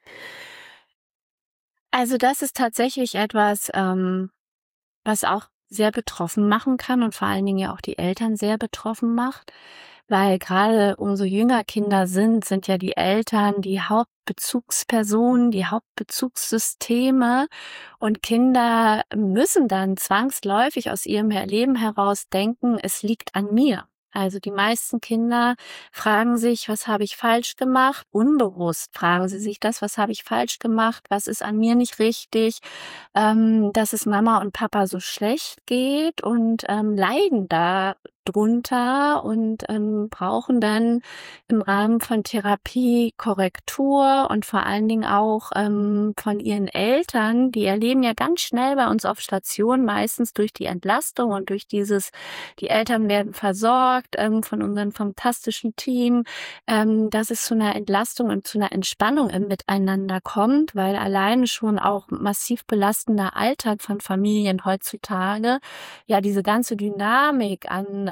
S4: Also das ist tatsächlich etwas, was auch sehr betroffen machen kann und vor allen Dingen ja auch die Eltern sehr betroffen macht, weil gerade umso jünger Kinder sind ja die Eltern die Hauptbezugspersonen, die Hauptbezugssysteme und Kinder müssen dann zwangsläufig aus ihrem Leben heraus denken, es liegt an mir. Also die meisten Kinder fragen sich, was habe ich falsch gemacht? Unbewusst fragen sie sich das, was habe ich falsch gemacht? Was ist an mir nicht richtig? Dass es Mama und Papa so schlecht geht und leiden da drunter und brauchen dann im Rahmen von Therapie Korrektur und vor allen Dingen auch von ihren Eltern. Die erleben ja ganz schnell bei uns auf Station, meistens durch die Entlastung und durch die Eltern werden versorgt von unserem fantastischen Team, dass es zu einer Entlastung und zu einer Entspannung im Miteinander kommt, weil alleine schon auch massiv belastender Alltag von Familien heutzutage ja diese ganze Dynamik an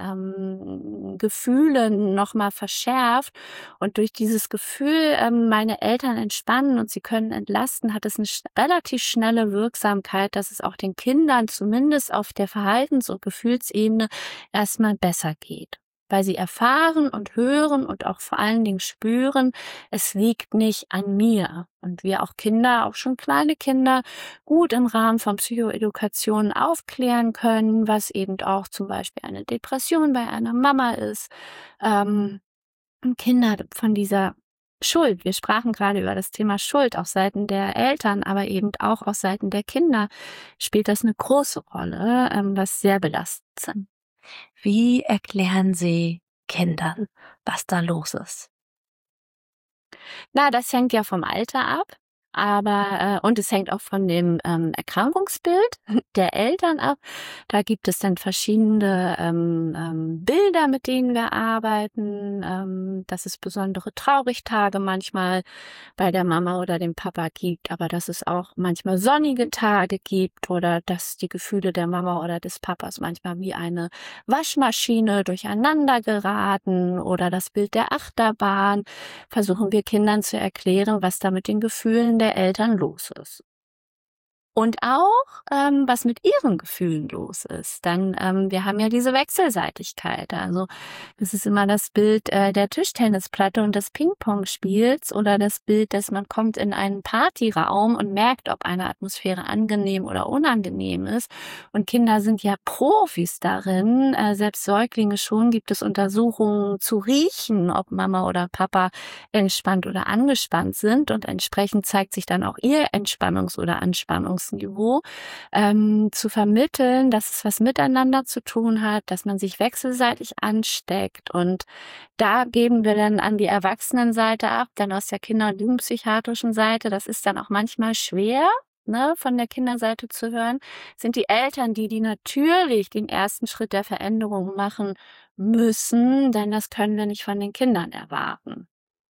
S4: Gefühlen nochmal verschärft und durch dieses Gefühl, meine Eltern entspannen und sie können entlasten, hat es eine relativ schnelle Wirksamkeit, dass es auch den Kindern zumindest auf der Verhaltens- und Gefühlsebene erstmal besser geht. Weil sie erfahren und hören und auch vor allen Dingen spüren, es liegt nicht an mir. Und wir auch Kinder, auch schon kleine Kinder, gut im Rahmen von Psychoedukation aufklären können, was eben auch zum Beispiel eine Depression bei einer Mama ist. Und Kinder von dieser Schuld, wir sprachen gerade über das Thema Schuld auf Seiten der Eltern, aber eben auch auf Seiten der Kinder, spielt das eine große Rolle, was sehr belastend sind.
S2: Wie erklären Sie Kindern, was da los ist?
S4: Na, das hängt ja vom Alter ab, aber und es hängt auch von dem Erkrankungsbild der Eltern ab. Da gibt es dann verschiedene Bilder, mit denen wir arbeiten, dass es besondere Traurigtage manchmal bei der Mama oder dem Papa gibt, aber dass es auch manchmal sonnige Tage gibt oder dass die Gefühle der Mama oder des Papas manchmal wie eine Waschmaschine durcheinander geraten oder das Bild der Achterbahn. Versuchen wir Kindern zu erklären, was da mit den Gefühlen der Eltern los ist. Und auch, was mit ihren Gefühlen los ist. Dann, wir haben ja diese Wechselseitigkeit. Also das ist immer das Bild der Tischtennisplatte und des Ping-Pong-Spiels oder das Bild, dass man kommt in einen Partyraum und merkt, ob eine Atmosphäre angenehm oder unangenehm ist. Und Kinder sind ja Profis darin. Selbst Säuglinge schon gibt es Untersuchungen zu riechen, ob Mama oder Papa entspannt oder angespannt sind. Und entsprechend zeigt sich dann auch ihr Entspannungs- oder Anspannungsniveau, zu vermitteln, dass es was miteinander zu tun hat, dass man sich wechselseitig ansteckt. Und da geben wir dann an die Erwachsenenseite ab, dann aus der Kinder- und Jugendpsychiatrischen Seite. Das ist dann auch manchmal schwer, ne, von der Kinderseite zu hören, sind die Eltern, die natürlich den ersten Schritt der Veränderung machen müssen, denn das können wir nicht von den Kindern erwarten.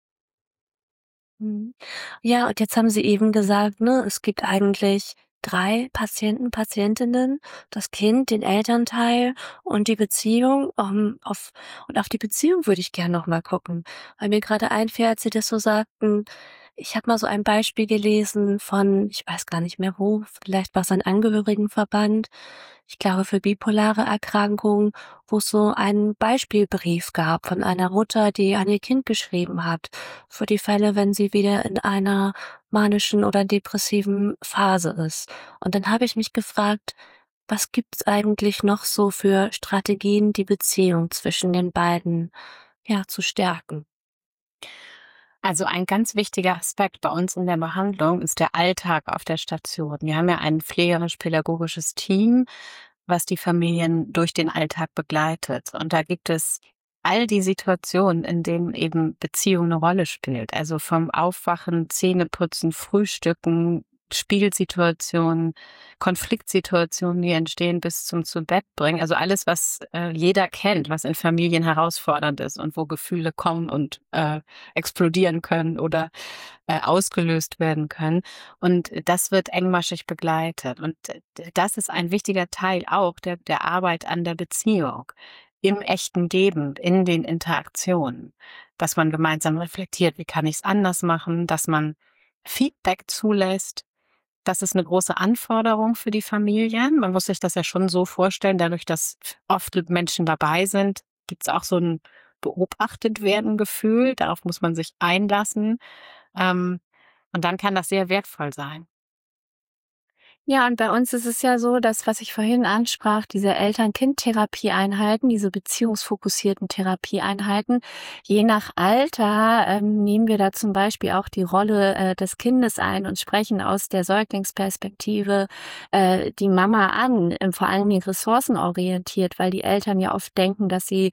S2: Mhm. Ja, und jetzt haben Sie eben gesagt, ne, es gibt eigentlich 3 Patienten, Patientinnen, das Kind, den Elternteil und die Beziehung. Auf die Beziehung würde ich gerne noch mal gucken, weil mir gerade einfiel, als Sie das so sagten, ich habe mal so ein Beispiel gelesen von, ich weiß gar nicht mehr wo, vielleicht war es ein Angehörigenverband, ich glaube für bipolare Erkrankungen, wo es so einen Beispielbrief gab von einer Mutter, die an ihr Kind geschrieben hat, für die Fälle, wenn sie wieder in einer manischen oder depressiven Phase ist. Und dann habe ich mich gefragt, was gibt's eigentlich noch so für Strategien, die Beziehung zwischen den beiden, ja, zu stärken?
S3: Also ein ganz wichtiger Aspekt bei uns in der Behandlung ist der Alltag auf der Station. Wir haben ja ein pflegerisch-pädagogisches Team, was die Familien durch den Alltag begleitet. Und da gibt es all die Situationen, in denen eben Beziehung eine Rolle spielt. Also vom Aufwachen, Zähneputzen, Frühstücken, Spielsituationen, Konfliktsituationen, die entstehen, bis zum Bett bringen. Also alles, was jeder kennt, was in Familien herausfordernd ist und wo Gefühle kommen und explodieren können oder ausgelöst werden können. Und das wird engmaschig begleitet. Und das ist ein wichtiger Teil auch der Arbeit an der Beziehung. Im echten Leben, in den Interaktionen, dass man gemeinsam reflektiert, wie kann ich es anders machen, dass man Feedback zulässt. Das ist eine große Anforderung für die Familien. Man muss sich das ja schon so vorstellen, dadurch, dass oft Menschen dabei sind, gibt es auch so ein beobachtet werden Gefühl. Darauf muss man sich einlassen. Und dann kann das sehr wertvoll sein.
S4: Ja, und bei uns ist es ja so, dass, was ich vorhin ansprach, diese Eltern-Kind-Therapieeinheiten, diese beziehungsfokussierten Therapieeinheiten, je nach Alter nehmen wir da zum Beispiel auch die Rolle des Kindes ein und sprechen aus der Säuglingsperspektive die Mama an, vor allem ressourcenorientiert, weil die Eltern ja oft denken, dass sie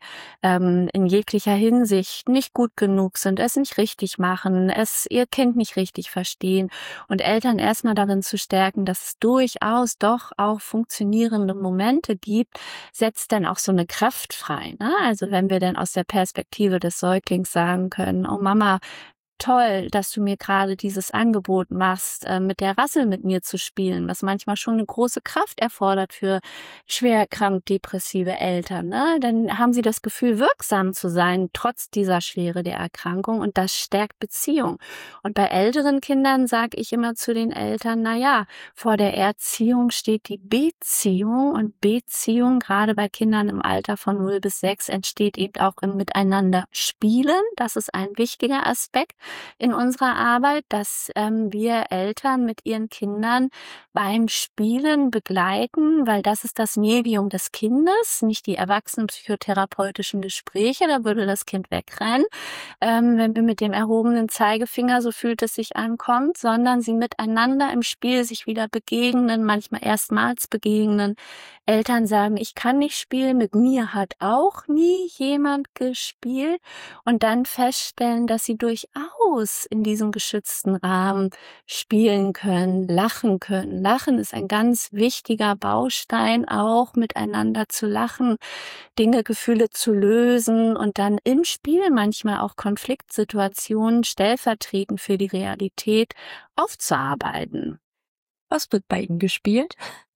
S4: in jeglicher Hinsicht nicht gut genug sind, es nicht richtig machen, es ihr Kind nicht richtig verstehen und Eltern erstmal darin zu stärken, dass es durchaus doch auch funktionierende Momente gibt, setzt dann auch so eine Kraft frei. Ne? Also wenn wir dann aus der Perspektive des Säuglings sagen können, oh Mama, toll, dass du mir gerade dieses Angebot machst, mit der Rassel mit mir zu spielen, was manchmal schon eine große Kraft erfordert für schwer krank depressive Eltern. Ne? Dann haben sie das Gefühl, wirksam zu sein, trotz dieser Schwere der Erkrankung und das stärkt Beziehung. Und bei älteren Kindern sage ich immer zu den Eltern, naja, vor der Erziehung steht die Beziehung und Beziehung, gerade bei Kindern im Alter von 0 bis 6, entsteht eben auch im Miteinander spielen. Das ist ein wichtiger Aspekt in unserer Arbeit, dass wir Eltern mit ihren Kindern beim Spielen begleiten, weil das ist das Medium des Kindes, nicht die erwachsenenpsychotherapeutischen Gespräche, da würde das Kind wegrennen, wenn wir mit dem erhobenen Zeigefinger, so fühlt es sich an, kommt, sondern sie miteinander im Spiel sich wieder begegnen, manchmal erstmals begegnen. Eltern sagen, ich kann nicht spielen, mit mir hat auch nie jemand gespielt und dann feststellen, dass sie durchaus in diesem geschützten Rahmen spielen können, lachen können. Lachen ist ein ganz wichtiger Baustein, auch miteinander zu lachen, Dinge, Gefühle zu lösen und dann im Spiel manchmal auch Konfliktsituationen stellvertretend für die Realität aufzuarbeiten.
S2: Was wird bei Ihnen gespielt?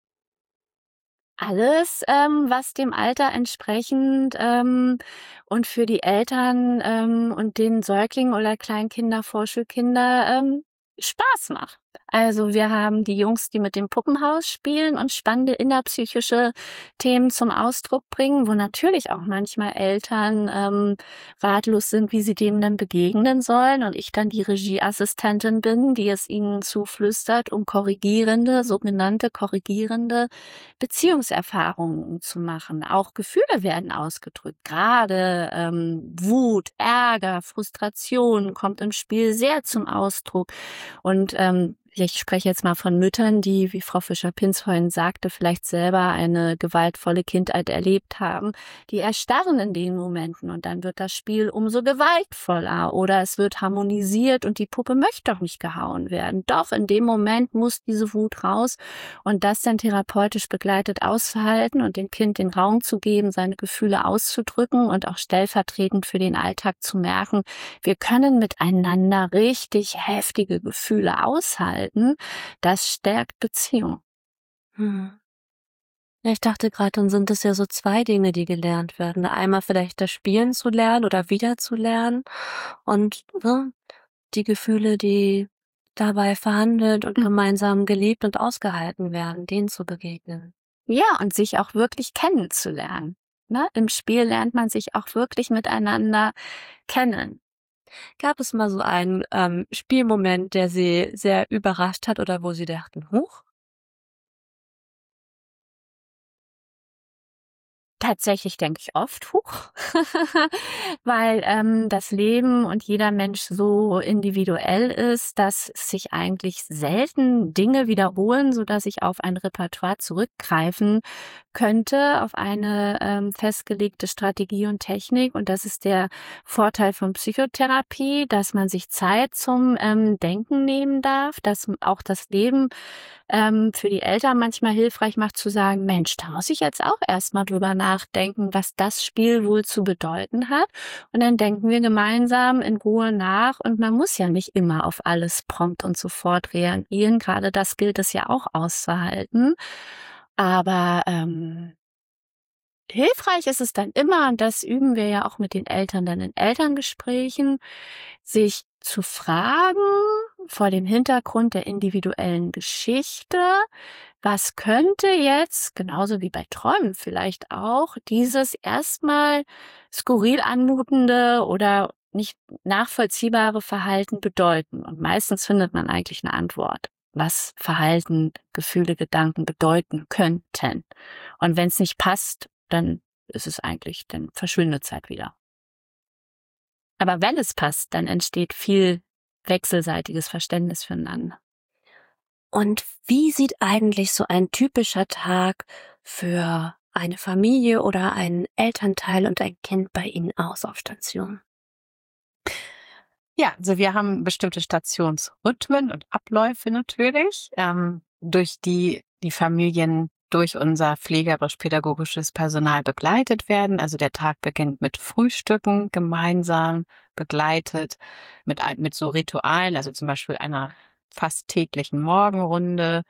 S4: Alles, was dem Alter entsprechend und für die Eltern und den Säuglingen oder Kleinkinder, Vorschulkinder Spaß macht. Also wir haben die Jungs, die mit dem Puppenhaus spielen und spannende innerpsychische Themen zum Ausdruck bringen, wo natürlich auch manchmal Eltern ratlos sind, wie sie dem dann begegnen sollen und ich dann die Regieassistentin bin, die es ihnen zuflüstert, um sogenannte korrigierende Beziehungserfahrungen zu machen. Auch Gefühle werden ausgedrückt, gerade Wut, Ärger, Frustration kommt im Spiel sehr zum Ausdruck und ich spreche jetzt mal von Müttern, die, wie Frau Fischer-Pins vorhin sagte, vielleicht selber eine gewaltvolle Kindheit erlebt haben, die erstarren in den Momenten und dann wird das Spiel umso gewaltvoller oder es wird harmonisiert und die Puppe möchte doch nicht gehauen werden. Doch in dem Moment muss diese Wut raus und das dann therapeutisch begleitet auszuhalten und dem Kind den Raum zu geben, seine Gefühle auszudrücken und auch stellvertretend für den Alltag zu merken, wir können miteinander richtig heftige Gefühle aushalten. Das stärkt Beziehung.
S2: Ja, ich dachte gerade, dann sind es ja so zwei Dinge, die gelernt werden. Einmal vielleicht das Spielen zu lernen oder wieder zu lernen und die Gefühle, die dabei verhandelt und gemeinsam gelebt und ausgehalten werden, denen zu begegnen.
S4: Ja, und sich auch wirklich kennenzulernen. Ne? Im Spiel lernt man sich auch wirklich miteinander kennen.
S2: Gab es mal so einen Spielmoment, der Sie sehr überrascht hat oder wo Sie dachten, huch?
S4: Tatsächlich denke ich oft, huch, weil das Leben und jeder Mensch so individuell ist, dass sich eigentlich selten Dinge wiederholen, sodass ich auf ein Repertoire zurückgreifen könnte, auf eine festgelegte Strategie und Technik. Und das ist der Vorteil von Psychotherapie, dass man sich Zeit zum Denken nehmen darf, dass auch das Leben für die Eltern manchmal hilfreich macht zu sagen, Mensch, da muss ich jetzt auch erstmal drüber nachdenken, was das Spiel wohl zu bedeuten hat. Und dann denken wir gemeinsam in Ruhe nach und man muss ja nicht immer auf alles prompt und sofort reagieren. Gerade das gilt es ja auch auszuhalten. Aber hilfreich ist es dann immer, und das üben wir ja auch mit den Eltern dann in Elterngesprächen, sich zu fragen, vor dem Hintergrund der individuellen Geschichte, was könnte jetzt, genauso wie bei Träumen vielleicht auch, dieses erstmal skurril anmutende oder nicht nachvollziehbare Verhalten bedeuten? Und meistens findet man eigentlich eine Antwort, was Verhalten, Gefühle, Gedanken bedeuten könnten. Und wenn es nicht passt, dann ist es eigentlich, dann verschwindet es halt wieder. Aber wenn es passt, dann entsteht viel wechselseitiges Verständnis füreinander.
S2: Und wie sieht eigentlich so ein typischer Tag für eine Familie oder einen Elternteil und ein Kind bei Ihnen aus auf Station?
S3: Ja, also wir haben bestimmte Stationsrhythmen und Abläufe natürlich, durch die Familien durch unser pflegerisch-pädagogisches Personal begleitet werden. Also der Tag beginnt mit Frühstücken, gemeinsam begleitet, mit so Ritualen, also zum Beispiel einer fast täglichen Morgenrunde.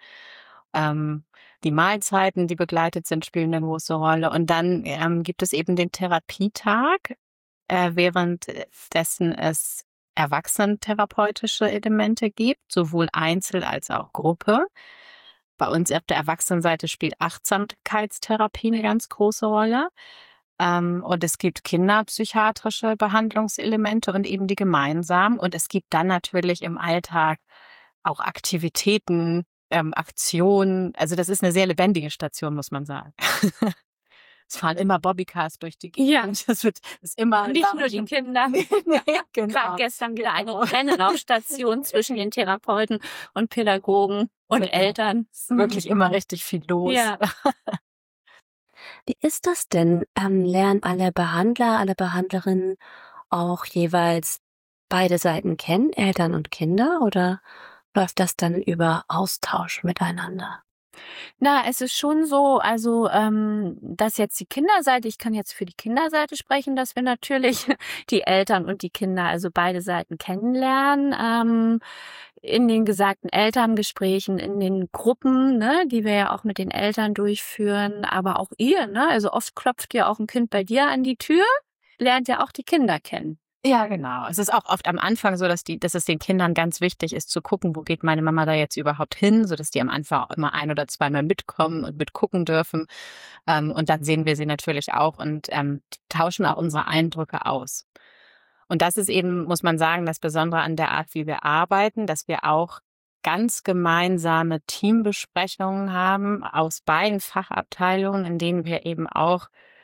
S3: Die Mahlzeiten, die begleitet sind, spielen eine große Rolle. Und dann gibt es eben den Therapietag, währenddessen es erwachsenentherapeutische Elemente gibt, sowohl Einzel- als auch Gruppe. Bei uns auf der Erwachsenenseite spielt Achtsamkeitstherapie eine ganz große Rolle. Und es gibt kinderpsychiatrische Behandlungselemente und eben die gemeinsamen. Und es gibt dann natürlich im Alltag auch Aktivitäten, Aktionen. Also das ist eine sehr lebendige Station, muss man sagen. Es fahren immer Bobbycars durch die Gegend.
S4: Ja.
S3: Das ist immer
S4: Nicht nur die Kinder.
S3: ja, genau.
S4: Gerade gestern wieder eine Rennlaufstation zwischen den Therapeuten und Pädagogen und Eltern.
S3: Es ist wirklich immer richtig viel los.
S4: Ja.
S2: Wie ist das denn? Lernen alle Behandler, alle Behandlerinnen auch jeweils beide Seiten kennen, Eltern und Kinder, oder läuft das dann über Austausch miteinander?
S4: Na, es ist schon so, also dass jetzt die Kinderseite, ich kann jetzt für die Kinderseite sprechen, dass wir natürlich die Eltern und die Kinder, also beide Seiten kennenlernen, in den gesagten Elterngesprächen, in den Gruppen, ne, die wir ja auch mit den Eltern durchführen, aber auch ihr, ne, also oft klopft ja auch ein Kind bei dir an die Tür, lernt ja auch die Kinder kennen.
S3: Ja, genau. Es ist auch oft am Anfang so, dass es den Kindern ganz wichtig ist zu gucken, wo geht meine Mama da jetzt überhaupt hin, so dass die am Anfang auch immer 1 oder 2-mal mitkommen und mitgucken dürfen. Und dann sehen wir sie natürlich auch und tauschen auch unsere Eindrücke aus. Und das ist eben, muss man sagen, das Besondere an der Art, wie wir arbeiten, dass wir auch ganz gemeinsame Teambesprechungen haben aus beiden Fachabteilungen, in denen wir eben auch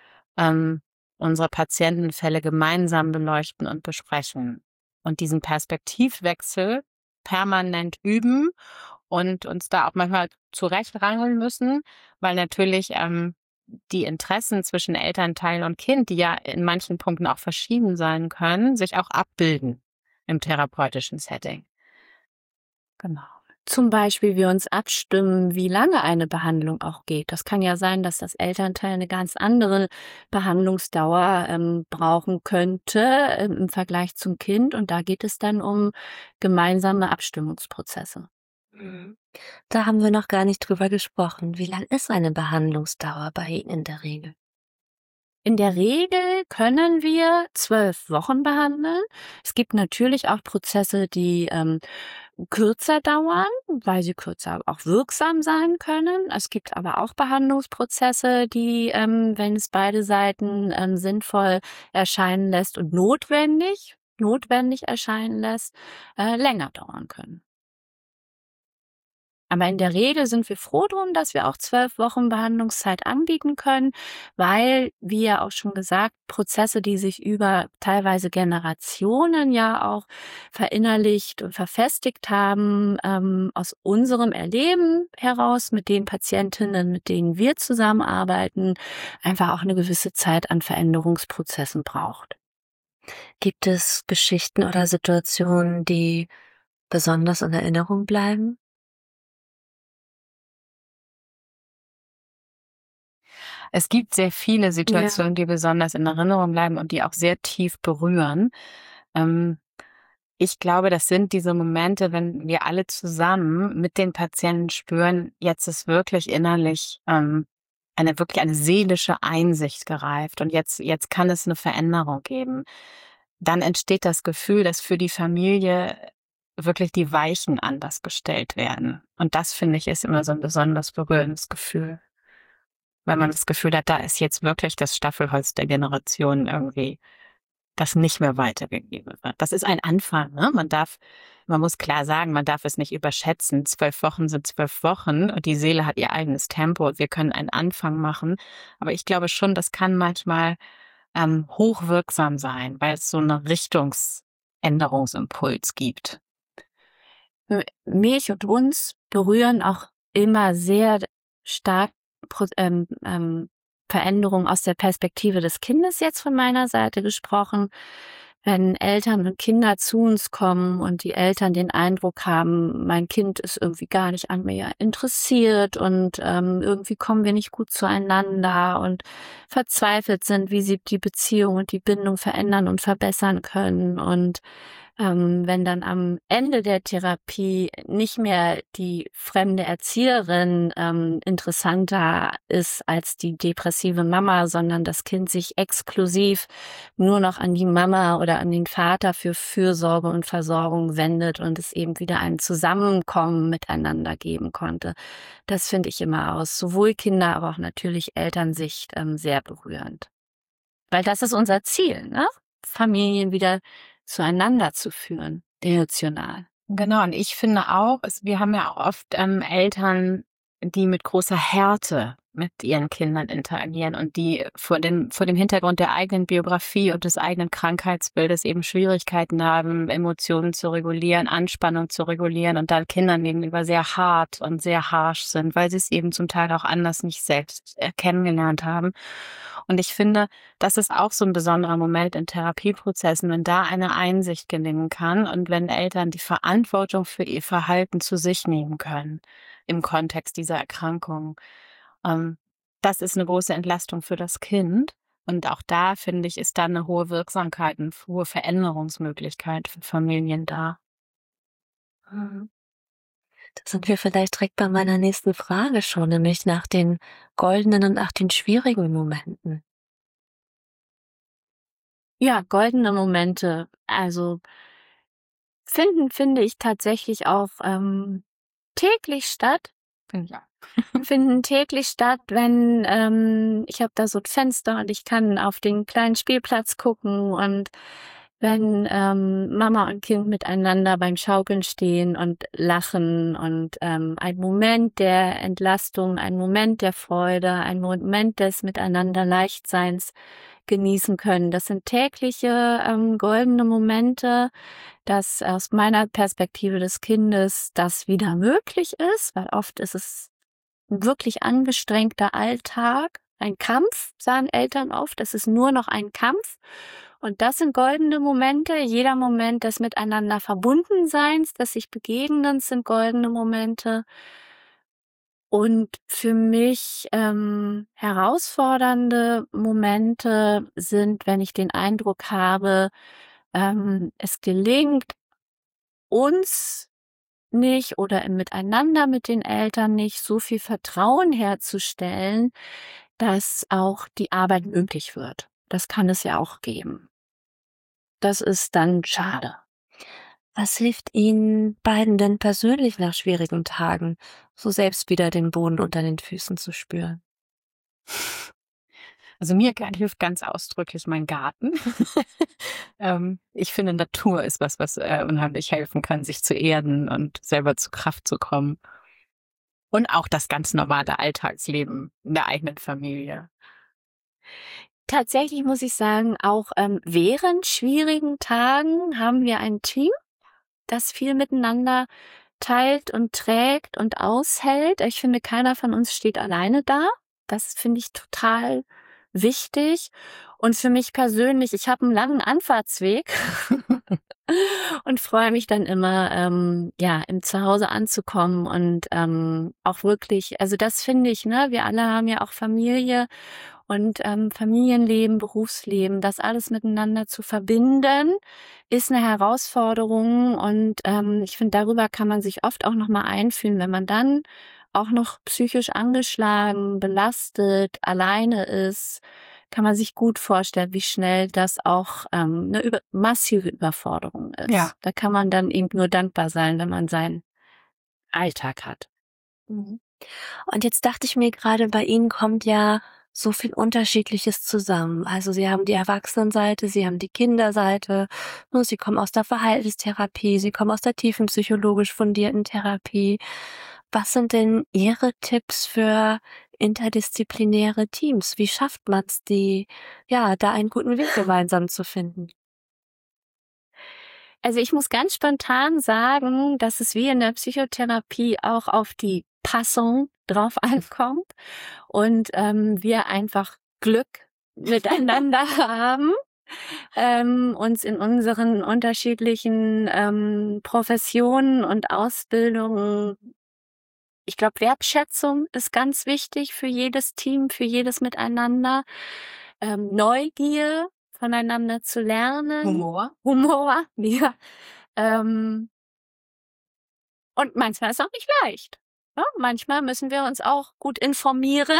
S3: unsere Patientenfälle gemeinsam beleuchten und besprechen und diesen Perspektivwechsel permanent üben und uns da auch manchmal zurechtrangeln müssen, weil natürlich die Interessen zwischen Elternteil und Kind, die ja in manchen Punkten auch verschieden sein können, sich auch abbilden im therapeutischen Setting. Genau.
S4: Zum Beispiel wir uns abstimmen, wie lange eine Behandlung auch geht. Das kann ja sein, dass das Elternteil eine ganz andere Behandlungsdauer brauchen könnte im Vergleich zum Kind. Und da geht es dann um gemeinsame Abstimmungsprozesse.
S2: Da haben wir noch gar nicht drüber gesprochen. Wie lang ist eine Behandlungsdauer bei Ihnen in der Regel?
S4: In der Regel können wir 12 Wochen behandeln. Es gibt natürlich auch Prozesse, die kürzer dauern, weil sie kürzer auch wirksam sein können. Es gibt aber auch Behandlungsprozesse, die, wenn es beide Seiten sinnvoll erscheinen lässt und notwendig erscheinen lässt, länger dauern können. Aber in der Regel sind wir froh drum, dass wir auch 12 Wochen Behandlungszeit anbieten können, weil, wie ja auch schon gesagt, Prozesse, die sich über teilweise Generationen ja auch verinnerlicht und verfestigt haben, aus unserem Erleben heraus mit den Patientinnen, mit denen wir zusammenarbeiten, einfach auch eine gewisse Zeit an Veränderungsprozessen braucht.
S2: Gibt es Geschichten oder Situationen, die besonders in Erinnerung bleiben?
S3: Es gibt sehr viele Situationen, die besonders in Erinnerung bleiben und die auch sehr tief berühren. Ich glaube, das sind diese Momente, wenn wir alle zusammen mit den Patienten spüren, jetzt ist wirklich innerlich eine seelische Einsicht gereift und jetzt kann es eine Veränderung geben. Dann entsteht das Gefühl, dass für die Familie wirklich die Weichen anders gestellt werden. Und das, finde ich, ist immer so ein besonders berührendes Gefühl. Weil man das Gefühl hat, da ist jetzt wirklich das Staffelholz der Generation irgendwie, das nicht mehr weitergegeben wird. Das ist ein Anfang, ne? Man muss klar sagen, man darf es nicht überschätzen. 12 Wochen sind 12 Wochen und die Seele hat ihr eigenes Tempo. Wir können einen Anfang machen. Aber ich glaube schon, das kann manchmal hochwirksam sein, weil es so einen Richtungsänderungsimpuls gibt.
S4: Mich und uns berühren auch immer sehr stark Veränderungen aus der Perspektive des Kindes jetzt von meiner Seite gesprochen. Wenn Eltern und Kinder zu uns kommen und die Eltern den Eindruck haben, mein Kind ist irgendwie gar nicht an mir interessiert und irgendwie kommen wir nicht gut zueinander und verzweifelt sind, wie sie die Beziehung und die Bindung verändern und verbessern können. Und wenn dann am Ende der Therapie nicht mehr die fremde Erzieherin interessanter ist als die depressive Mama, sondern das Kind sich exklusiv nur noch an die Mama oder an den Vater für Fürsorge und Versorgung wendet und es eben wieder ein Zusammenkommen miteinander geben konnte. Das finde ich immer aus sowohl Kinder, aber auch natürlich Elternsicht sehr berührend. Weil das ist unser Ziel, ne? Familien wieder zueinander zu führen, emotional.
S3: Genau, und ich finde auch, wir haben ja auch oft Eltern, die mit großer Härte mit ihren Kindern interagieren und die vor dem Hintergrund der eigenen Biografie und des eigenen Krankheitsbildes eben Schwierigkeiten haben, Emotionen zu regulieren, Anspannung zu regulieren und dann Kindern gegenüber sehr hart und sehr harsch sind, weil sie es eben zum Teil auch anders nicht selbst kennengelernt haben. Und ich finde, das ist auch so ein besonderer Moment in Therapieprozessen, wenn da eine Einsicht gelingen kann und wenn Eltern die Verantwortung für ihr Verhalten zu sich nehmen können im Kontext dieser Erkrankung. Das ist eine große Entlastung für das Kind. Und auch da, finde ich, ist dann eine hohe Wirksamkeit, eine hohe Veränderungsmöglichkeit für Familien da.
S2: Da sind wir vielleicht direkt bei meiner nächsten Frage schon, nämlich nach den goldenen und nach den schwierigen Momenten.
S4: Ja, goldene Momente. Also finde ich tatsächlich auch täglich statt.
S3: Finde ich auch.
S4: Finden täglich statt, wenn ich habe da so ein Fenster und ich kann auf den kleinen Spielplatz gucken und wenn Mama und Kind miteinander beim Schaukeln stehen und lachen und ein Moment der Entlastung, ein Moment der Freude, ein Moment des Miteinander Leichtseins genießen können. Das sind tägliche goldene Momente, dass aus meiner Perspektive des Kindes das wieder möglich ist, weil oft ist es ein wirklich angestrengter Alltag, ein Kampf, sagen Eltern oft, das ist nur noch ein Kampf. Und das sind goldene Momente, jeder Moment des Miteinander Verbundenseins, des sich Begegnens sind goldene Momente. Und für mich herausfordernde Momente sind, wenn ich den Eindruck habe, es gelingt uns nicht oder im Miteinander mit den Eltern nicht so viel Vertrauen herzustellen, dass auch die Arbeit möglich wird. Das kann es ja auch geben. Das ist dann schade.
S2: Was hilft Ihnen beiden denn persönlich nach schwierigen Tagen, so selbst wieder den Boden unter den Füßen zu spüren?
S3: Also mir hilft ganz ausdrücklich mein Garten. Ich finde, Natur ist was unheimlich helfen kann, sich zu erden und selber zur Kraft zu kommen. Und auch das ganz normale Alltagsleben in der eigenen Familie.
S4: Tatsächlich muss ich sagen, auch während schwierigen Tagen haben wir ein Team, das viel miteinander teilt und trägt und aushält. Ich finde, keiner von uns steht alleine da. Das finde ich total wichtig. Und für mich persönlich, ich habe einen langen Anfahrtsweg und freue mich dann immer, im Zuhause anzukommen und auch wirklich, also das finde ich, ne, wir alle haben ja auch Familie und Familienleben, Berufsleben, das alles miteinander zu verbinden, ist eine Herausforderung und ich finde, darüber kann man sich oft auch nochmal einfühlen, wenn man dann auch noch psychisch angeschlagen, belastet, alleine ist, kann man sich gut vorstellen, wie schnell das auch eine massive Überforderung ist.
S3: Ja.
S4: Da kann man dann eben nur dankbar sein, wenn man seinen Alltag hat.
S2: Mhm. Und jetzt dachte ich mir gerade, bei Ihnen kommt ja so viel Unterschiedliches zusammen. Also Sie haben die Erwachsenenseite, Sie haben die Kinderseite, Sie kommen aus der Verhaltenstherapie, Sie kommen aus der tiefen psychologisch fundierten Therapie. Was sind denn Ihre Tipps für interdisziplinäre Teams? Wie schafft man es, da einen guten Weg gemeinsam zu finden?
S4: Also ich muss ganz spontan sagen, dass es wie in der Psychotherapie auch auf die Passung drauf ankommt und wir einfach Glück miteinander haben, uns in unseren unterschiedlichen Professionen und Ausbildungen. Ich glaube, Wertschätzung ist ganz wichtig für jedes Team, für jedes Miteinander. Neugier, voneinander zu lernen. Humor, ja. Und manchmal ist es auch nicht leicht. Ja, manchmal müssen wir uns auch gut informieren.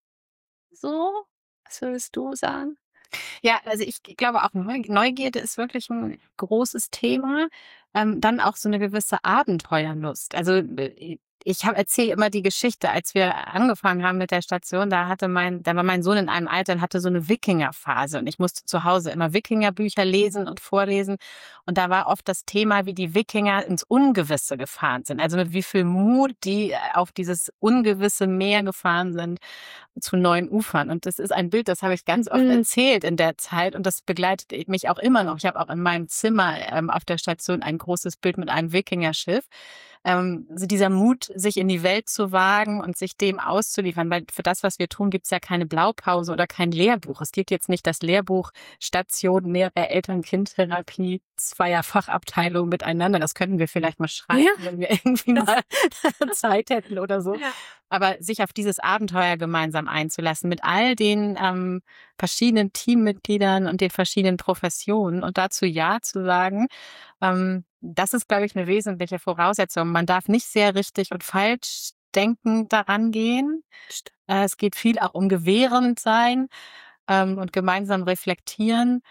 S4: So, was würdest du sagen?
S3: Ja, also ich glaube auch, Neugierde ist wirklich ein großes Thema. Dann auch so eine gewisse Abenteuerlust. Also ich erzähle immer die Geschichte, als wir angefangen haben mit der Station, da war mein Sohn in einem Alter und hatte so eine Wikingerphase und ich musste zu Hause immer Wikingerbücher lesen und vorlesen und da war oft das Thema, wie die Wikinger ins Ungewisse gefahren sind, also mit wie viel Mut die auf dieses ungewisse Meer gefahren sind zu neuen Ufern und das ist ein Bild, das habe ich ganz oft erzählt in der Zeit und das begleitet mich auch immer noch. Ich habe auch in meinem Zimmer auf der Station ein großes Bild mit einem Wikingerschiff. Also dieser Mut, sich in die Welt zu wagen und sich dem auszuliefern, weil für das, was wir tun, gibt es ja keine Blaupause oder kein Lehrbuch. Es gibt jetzt nicht das Lehrbuch stationäre Eltern-Kind-Therapie, 2er Fachabteilung miteinander. Das könnten wir vielleicht mal schreiben, wenn wir irgendwie mal Zeit hätten oder so. Ja. Aber sich auf dieses Abenteuer gemeinsam einzulassen mit all den verschiedenen Teammitgliedern und den verschiedenen Professionen und dazu Ja zu sagen, das ist, glaube ich, eine wesentliche Voraussetzung. Man darf nicht sehr richtig und falsch denken daran gehen. Es geht viel auch um gewährend sein und gemeinsam reflektieren.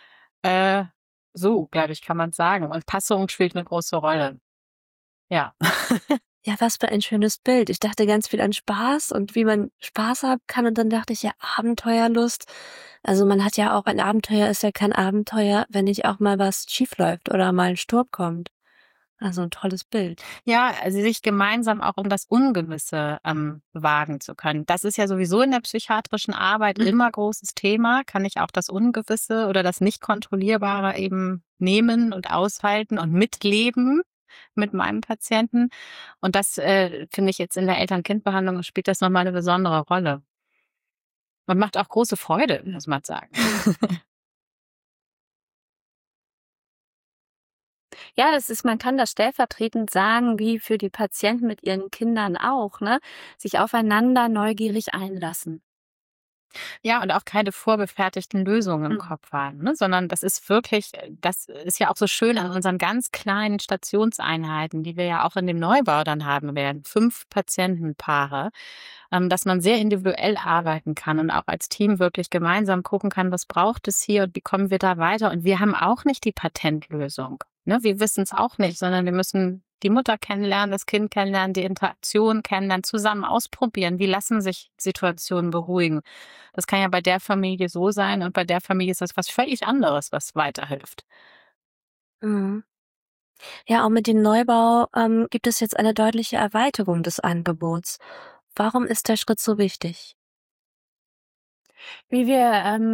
S3: So, glaube ich, kann man sagen. Und Passung spielt eine große Rolle. Ja.
S2: Ja, was für ein schönes Bild. Ich dachte ganz viel an Spaß und wie man Spaß haben kann. Und dann dachte ich, ja, Abenteuerlust. Also man hat ja auch, ein Abenteuer ist ja kein Abenteuer, wenn nicht auch mal was schiefläuft oder mal ein Sturm kommt. Also ein tolles Bild.
S3: Ja, also sich gemeinsam auch um das Ungewisse wagen zu können. Das ist ja sowieso in der psychiatrischen Arbeit immer großes Thema. Kann ich auch das Ungewisse oder das Nicht-Kontrollierbare eben nehmen und aushalten und mitleben mit meinem Patienten. Und das finde ich jetzt in der Eltern-Kind-Behandlung spielt das nochmal eine besondere Rolle. Man macht auch große Freude, muss man sagen.
S4: Ja, man kann das stellvertretend sagen, wie für die Patienten mit ihren Kindern auch, ne? Sich aufeinander neugierig einlassen.
S3: Ja, und auch keine vorgefertigten Lösungen im Kopf haben, ne? Sondern das ist ja auch so schön an unseren ganz kleinen Stationseinheiten, die wir ja auch in dem Neubau dann haben werden, 5 Patientenpaare, dass man sehr individuell arbeiten kann und auch als Team wirklich gemeinsam gucken kann, was braucht es hier und wie kommen wir da weiter. Und wir haben auch nicht die Patentlösung. Ne? Wir wissen es auch nicht, sondern wir müssen die Mutter kennenlernen, das Kind kennenlernen, die Interaktion kennenlernen, zusammen ausprobieren. Wie lassen sich Situationen beruhigen? Das kann ja bei der Familie so sein und bei der Familie ist das was völlig anderes, was weiterhilft.
S2: Mhm. Ja, auch mit dem Neubau gibt es jetzt eine deutliche Erweiterung des Angebots. Warum ist der Schritt so wichtig?
S4: Wie wir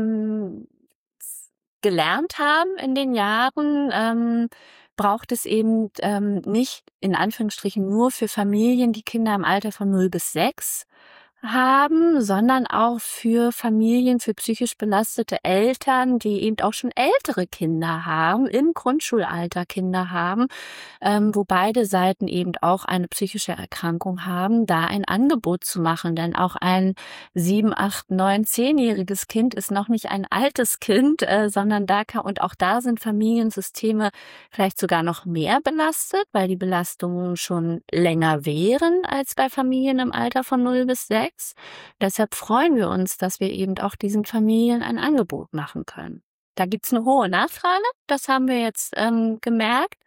S4: gelernt haben in den Jahren, braucht es eben nicht in Anführungsstrichen nur für Familien, die Kinder im Alter von 0 bis 6 haben, sondern auch für Familien, für psychisch belastete Eltern, die eben auch schon ältere Kinder haben, im Grundschulalter Kinder haben, wo beide Seiten eben auch eine psychische Erkrankung haben, da ein Angebot zu machen. Denn auch ein 7, 8, 9, 10-jähriges Kind ist noch nicht ein altes Kind, sondern und auch da sind Familiensysteme vielleicht sogar noch mehr belastet, weil die Belastungen schon länger wären als bei Familien im Alter von 0 bis 6. Deshalb freuen wir uns, dass wir eben auch diesen Familien ein Angebot machen können. Da gibt's eine hohe Nachfrage, das haben wir jetzt gemerkt.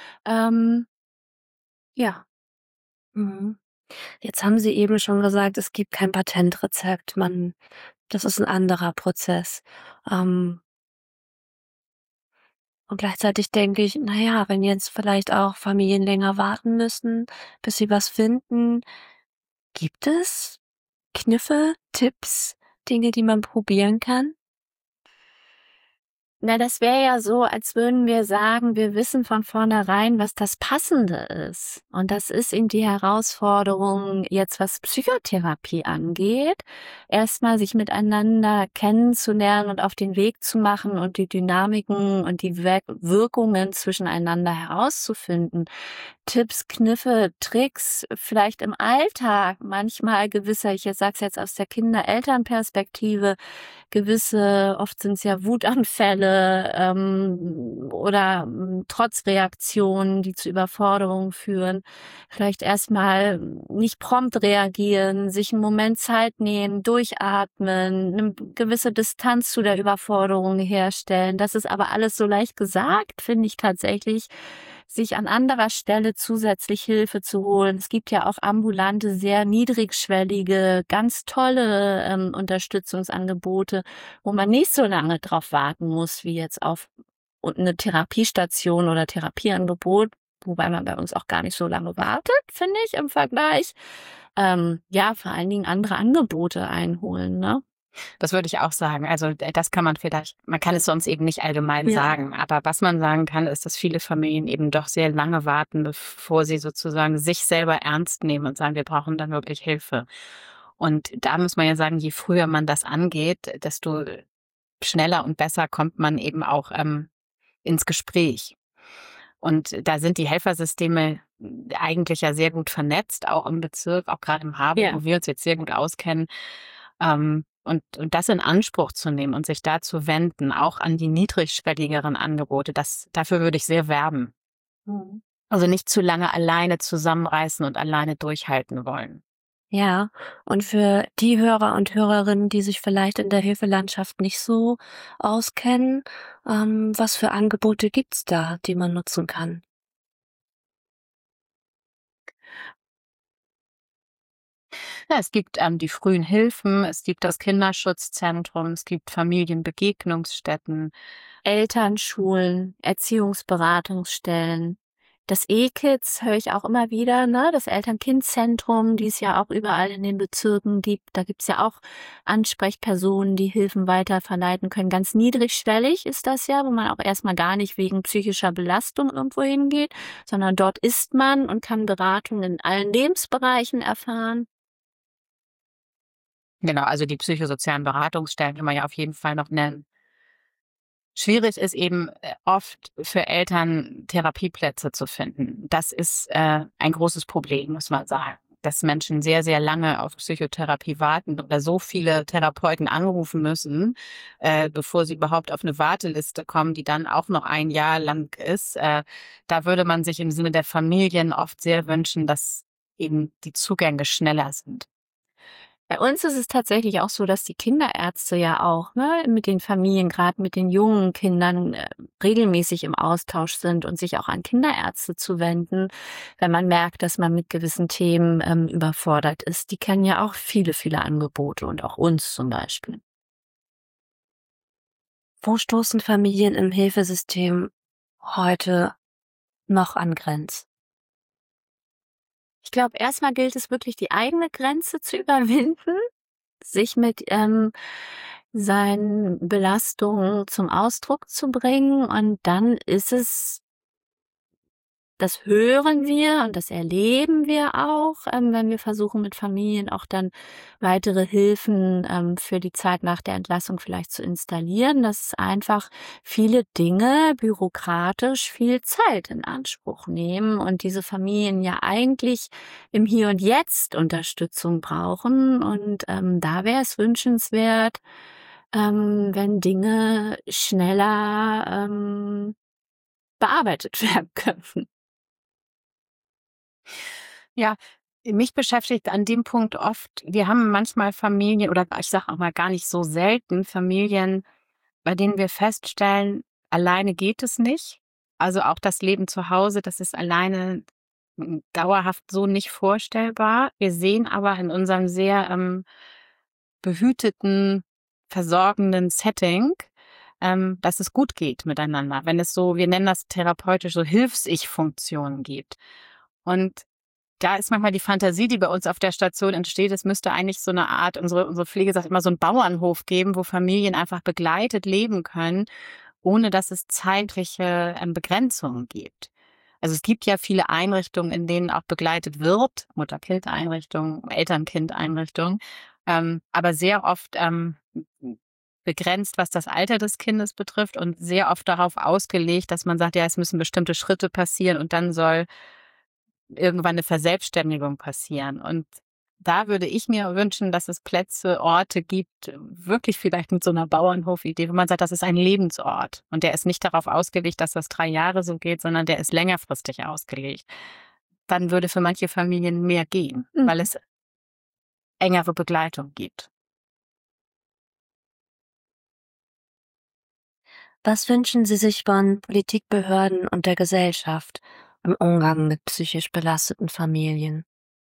S4: Ja.
S2: Mhm. Jetzt haben Sie eben schon gesagt, es gibt kein Patentrezept. Das ist ein anderer Prozess. Ähm, und gleichzeitig denke ich, naja, wenn jetzt vielleicht auch Familien länger warten müssen, bis sie was finden, gibt es Kniffe, Tipps, Dinge, die man probieren kann?
S4: Na, das wäre ja so, als würden wir sagen, wir wissen von vornherein, was das Passende ist. Und das ist eben die Herausforderung jetzt, was Psychotherapie angeht, erstmal sich miteinander kennenzulernen und auf den Weg zu machen und die Dynamiken und die Wirkungen zwischeneinander herauszufinden. Tipps, Kniffe, Tricks, vielleicht im Alltag, manchmal gewisser, ich sag's jetzt aus der Kinder-Eltern-Perspektive, oft sind es ja Wutanfälle oder Trotzreaktionen, die zu Überforderungen führen. Vielleicht erstmal nicht prompt reagieren, sich einen Moment Zeit nehmen, durchatmen, eine gewisse Distanz zu der Überforderung herstellen. Das ist aber alles so leicht gesagt, finde ich tatsächlich, sich an anderer Stelle zusätzlich Hilfe zu holen. Es gibt ja auch ambulante, sehr niedrigschwellige, ganz tolle Unterstützungsangebote, wo man nicht so lange drauf warten muss, wie jetzt auf eine Therapiestation oder Therapieangebot, wobei man bei uns auch gar nicht so lange wartet, finde ich, im Vergleich. Vor allen Dingen andere Angebote einholen, ne?
S3: Das würde ich auch sagen. Also das kann man kann es sonst eben nicht allgemein sagen. Aber was man sagen kann, ist, dass viele Familien eben doch sehr lange warten, bevor sie sozusagen sich selber ernst nehmen und sagen, wir brauchen dann wirklich Hilfe. Und da muss man ja sagen, je früher man das angeht, desto schneller und besser kommt man eben auch ins Gespräch. Und da sind die Helfersysteme eigentlich ja sehr gut vernetzt, auch im Bezirk, auch gerade im Harburg, wo wir uns jetzt sehr gut auskennen. Und das in Anspruch zu nehmen und sich da zu wenden, auch an die niedrigschwelligeren Angebote, dafür würde ich sehr werben.
S2: Mhm.
S3: Also nicht zu lange alleine zusammenreißen und alleine durchhalten wollen.
S2: Ja, und für die Hörer und Hörerinnen, die sich vielleicht in der Hilfelandschaft nicht so auskennen, was für Angebote gibt's da, die man nutzen kann?
S3: Ja, es gibt die frühen Hilfen, es gibt das Kinderschutzzentrum, es gibt Familienbegegnungsstätten,
S4: Elternschulen, Erziehungsberatungsstellen. Das E-Kids höre ich auch immer wieder, ne? Das Eltern-Kind-Zentrum, die es ja auch überall in den Bezirken gibt. Da gibt's ja auch Ansprechpersonen, die Hilfen weiterverleiten können. Ganz niedrigschwellig ist das ja, wo man auch erstmal gar nicht wegen psychischer Belastung irgendwo hingeht, sondern dort ist man und kann Beratung in allen Lebensbereichen erfahren.
S3: Genau, also die psychosozialen Beratungsstellen kann man ja auf jeden Fall noch nennen. Schwierig ist eben oft für Eltern Therapieplätze zu finden. Das ist ein großes Problem, muss man sagen, dass Menschen sehr, sehr lange auf Psychotherapie warten oder so viele Therapeuten anrufen müssen, bevor sie überhaupt auf eine Warteliste kommen, die dann auch noch ein Jahr lang ist. Da würde man sich im Sinne der Familien oft sehr wünschen, dass eben die Zugänge schneller sind.
S4: Bei uns ist es tatsächlich auch so, dass die Kinderärzte ja auch, ne, mit den Familien, gerade mit den jungen Kindern, regelmäßig im Austausch sind und sich auch an Kinderärzte zu wenden, wenn man merkt, dass man mit gewissen Themen überfordert ist. Die kennen ja auch viele, viele Angebote und auch uns zum Beispiel.
S2: Wo stoßen Familien im Hilfesystem heute noch angrenzt?
S4: Ich glaube, erstmal gilt es wirklich, die eigene Grenze zu überwinden, sich mit seinen Belastungen zum Ausdruck zu bringen. Und dann ist es, das hören wir und das erleben wir auch, wenn wir versuchen, mit Familien auch dann weitere Hilfen für die Zeit nach der Entlassung vielleicht zu installieren, dass einfach viele Dinge bürokratisch viel Zeit in Anspruch nehmen und diese Familien ja eigentlich im Hier und Jetzt Unterstützung brauchen. Und da wäre es wünschenswert, wenn Dinge schneller bearbeitet werden könnten.
S3: Ja, mich beschäftigt an dem Punkt oft, wir haben manchmal Familien oder ich sage auch mal gar nicht so selten Familien, bei denen wir feststellen, alleine geht es nicht. Also auch das Leben zu Hause, das ist alleine dauerhaft so nicht vorstellbar. Wir sehen aber in unserem sehr behüteten, versorgenden Setting, dass es gut geht miteinander. Wenn es so, wir nennen das therapeutisch so Hilfs-Ich-Funktionen gibt. Und da ist manchmal die Fantasie, die bei uns auf der Station entsteht, es müsste eigentlich so eine Art, unsere Pflege sagt immer, so einen Bauernhof geben, wo Familien einfach begleitet leben können, ohne dass es zeitliche Begrenzungen gibt. Also es gibt ja viele Einrichtungen, in denen auch begleitet wird, Mutter-Kind-Einrichtungen, Eltern-Kind-Einrichtungen, aber sehr oft begrenzt, was das Alter des Kindes betrifft und sehr oft darauf ausgelegt, dass man sagt, ja, es müssen bestimmte Schritte passieren und dann soll irgendwann eine Verselbstständigung passieren. Und da würde ich mir wünschen, dass es Plätze, Orte gibt, wirklich vielleicht mit so einer Bauernhof-Idee, wo man sagt, das ist ein Lebensort. Und der ist nicht darauf ausgelegt, dass das 3 Jahre so geht, sondern der ist längerfristig ausgelegt. Dann würde für manche Familien mehr gehen, weil es engere Begleitung gibt.
S2: Was wünschen Sie sich von Politikbehörden und der Gesellschaft im Umgang mit psychisch belasteten Familien?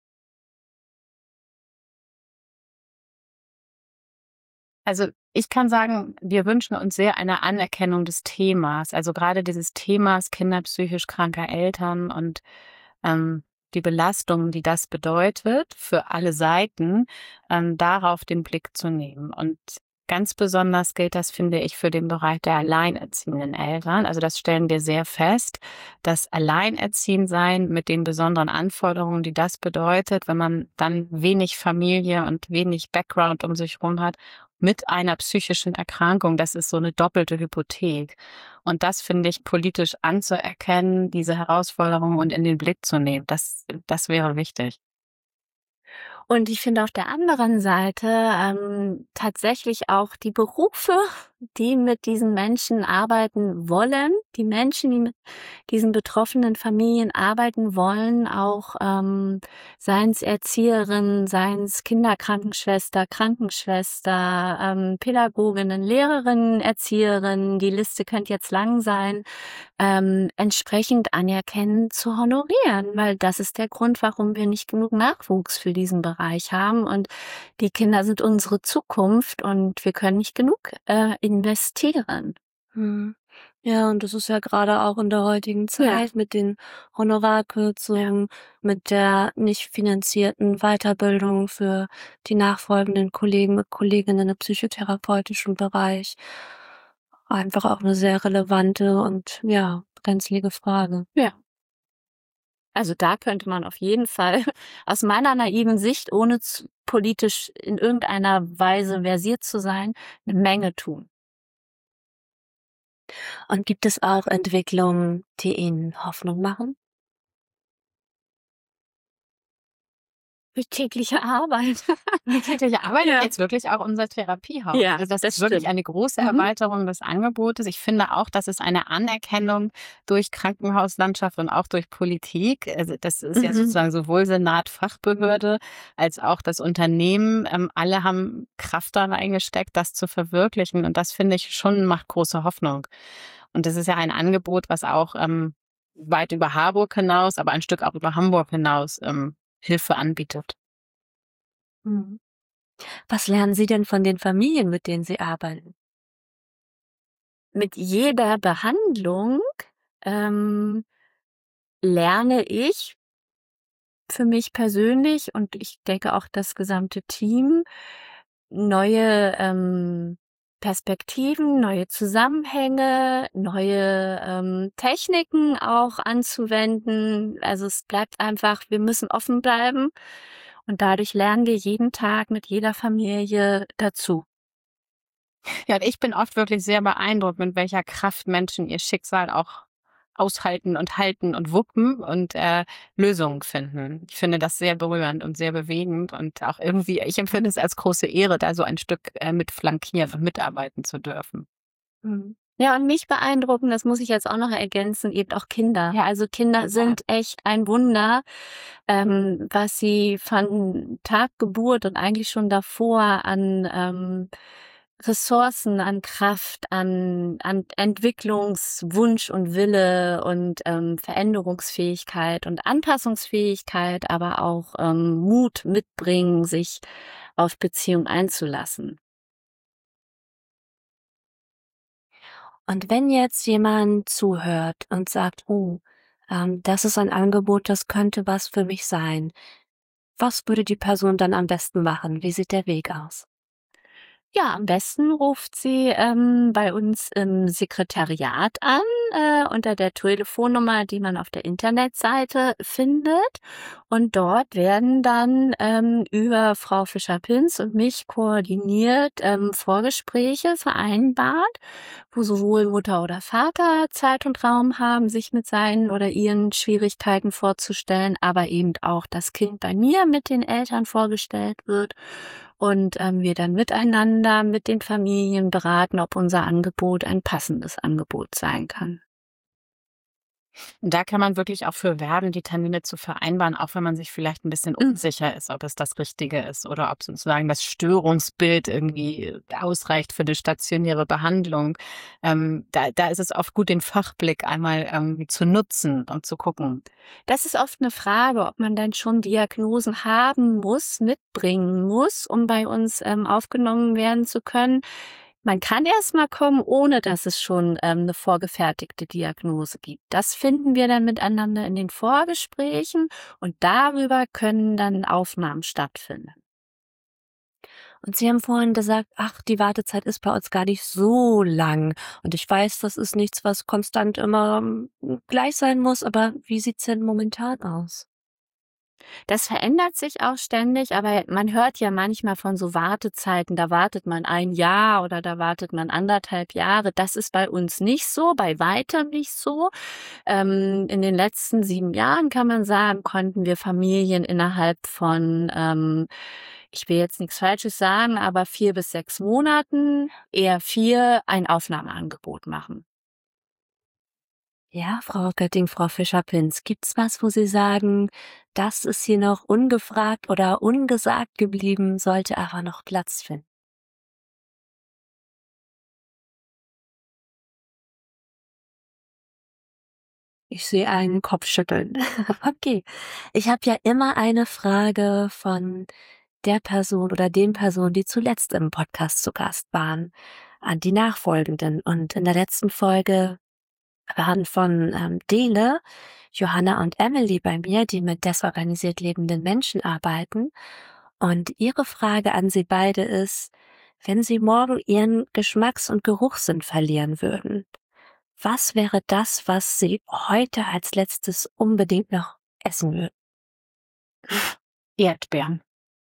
S3: Also ich kann sagen, wir wünschen uns sehr eine Anerkennung des Themas. Also gerade dieses Themas Kinder psychisch kranker Eltern und die Belastung, die das bedeutet für alle Seiten, darauf den Blick zu nehmen. Und ganz besonders gilt das, finde ich, für den Bereich der alleinerziehenden Eltern. Also das stellen wir sehr fest, dass Alleinerziehendsein mit den besonderen Anforderungen, die das bedeutet, wenn man dann wenig Familie und wenig Background um sich herum hat, mit einer psychischen Erkrankung, das ist so eine doppelte Hypothek. Und das finde ich politisch anzuerkennen, diese Herausforderung und in den Blick zu nehmen. Das wäre wichtig.
S4: Und ich finde auf der anderen Seite tatsächlich auch die Berufe, die mit diesen Menschen arbeiten wollen, die Menschen, die mit diesen betroffenen Familien arbeiten wollen, auch seien es Erzieherin, seien es Kinderkrankenschwester, Krankenschwester, Pädagoginnen, Lehrerinnen, Erzieherinnen, die Liste könnte jetzt lang sein, entsprechend anerkennend zu honorieren, weil das ist der Grund, warum wir nicht genug Nachwuchs für diesen Bereich haben und die Kinder sind unsere Zukunft und wir können nicht genug investieren.
S2: Ja, und das ist ja gerade auch in der heutigen Zeit mit den Honorarkürzungen, mit der nicht finanzierten Weiterbildung für die nachfolgenden Kollegen und Kolleginnen im psychotherapeutischen Bereich einfach auch eine sehr relevante und brenzlige Frage.
S4: Ja. Also da könnte man auf jeden Fall aus meiner naiven Sicht, ohne politisch in irgendeiner Weise versiert zu sein, eine Menge tun.
S2: Und gibt es auch Entwicklungen, die Ihnen Hoffnung machen?
S4: Durch tägliche Arbeit.
S3: Die tägliche Arbeit ist jetzt wirklich auch unser Therapiehaus.
S4: Ja,
S3: also das
S4: das
S3: ist wirklich
S4: stimmt.
S3: eine große Erweiterung des Angebotes. Ich finde auch, dass es eine Anerkennung durch Krankenhauslandschaft und auch durch Politik. Also das ist ja sozusagen sowohl Senat, Fachbehörde als auch das Unternehmen. Alle haben Kraft da reingesteckt, das zu verwirklichen. Und das finde ich schon macht große Hoffnung. Und das ist ja ein Angebot, was auch weit über Harburg hinaus, aber ein Stück auch über Hamburg hinaus Hilfe anbietet.
S2: Was lernen Sie denn von den Familien, mit denen Sie arbeiten?
S4: Mit jeder Behandlung lerne ich für mich persönlich und ich denke auch das gesamte Team neue Perspektiven, neue Zusammenhänge, neue Techniken auch anzuwenden. Also es bleibt einfach, wir müssen offen bleiben und dadurch lernen wir jeden Tag mit jeder Familie dazu.
S3: Ja, und ich bin oft wirklich sehr beeindruckt, mit welcher Kraft Menschen ihr Schicksal auch aushalten und halten und wuppen und Lösungen finden. Ich finde das sehr berührend und sehr bewegend und auch irgendwie, ich empfinde es als große Ehre, da so ein Stück mit flankieren und mitarbeiten zu dürfen.
S4: Ja, und mich beeindrucken, das muss ich jetzt auch noch ergänzen, eben auch Kinder. Ja, also Kinder sind echt ein Wunder, was sie von Tag Geburt und eigentlich schon davor an Ressourcen, an Kraft, an Entwicklungswunsch und Wille und Veränderungsfähigkeit und Anpassungsfähigkeit, aber auch Mut mitbringen, sich auf Beziehung einzulassen.
S2: Und wenn jetzt jemand zuhört und sagt, oh, das ist ein Angebot, das könnte was für mich sein, was würde die Person dann am besten machen? Wie sieht der Weg aus?
S4: Ja, am besten ruft sie bei uns im Sekretariat an, unter der Telefonnummer, die man auf der Internetseite findet. Und dort werden dann über Frau Fischer-Pins und mich koordiniert Vorgespräche vereinbart, wo sowohl Mutter oder Vater Zeit und Raum haben, sich mit seinen oder ihren Schwierigkeiten vorzustellen, aber eben auch das Kind bei mir mit den Eltern vorgestellt wird. Und wir dann miteinander mit den Familien beraten, ob unser Angebot ein passendes Angebot sein kann.
S3: Und da kann man wirklich auch für werben, die Termine zu vereinbaren, auch wenn man sich vielleicht ein bisschen unsicher ist, ob es das Richtige ist oder ob sozusagen das Störungsbild irgendwie ausreicht für die stationäre Behandlung. Da ist es oft gut, den Fachblick einmal zu nutzen und zu gucken.
S4: Das ist oft eine Frage, ob man dann schon Diagnosen haben muss, mitbringen muss, um bei uns aufgenommen werden zu können. Man kann erst mal kommen, ohne dass es schon eine vorgefertigte Diagnose gibt. Das finden wir dann miteinander in den Vorgesprächen und darüber können dann Aufnahmen stattfinden.
S2: Und Sie haben vorhin gesagt, ach, die Wartezeit ist bei uns gar nicht so lang. Und ich weiß, das ist nichts, was konstant immer gleich sein muss, aber wie sieht's denn momentan aus?
S4: Das verändert sich auch ständig, aber man hört ja manchmal von so Wartezeiten, da wartet man 1 Jahr oder da wartet man 1,5 Jahre. Das ist bei uns nicht so, bei weitem nicht so. In den letzten 7 Jahren, kann man sagen, konnten wir Familien innerhalb von, ich will jetzt nichts Falsches sagen, aber 4 bis 6 Monaten, eher 4, ein Aufnahmeangebot machen.
S2: Ja, Frau Götting, Frau Fischer-Pins, gibt's was, wo Sie sagen, das ist hier noch ungefragt oder ungesagt geblieben, sollte aber noch Platz finden? Ich sehe einen Kopfschütteln. Okay. Ich habe ja immer eine Frage von der Person oder den Personen, die zuletzt im Podcast zu Gast waren, an die Nachfolgenden. Und in der letzten Folge waren von Dele, Johanna und Emily bei mir, die mit desorganisiert lebenden Menschen arbeiten. Und ihre Frage an Sie beide ist, wenn Sie morgen Ihren Geschmacks- und Geruchssinn verlieren würden, was wäre das, was Sie heute als letztes unbedingt noch essen würden?
S3: Erdbeeren.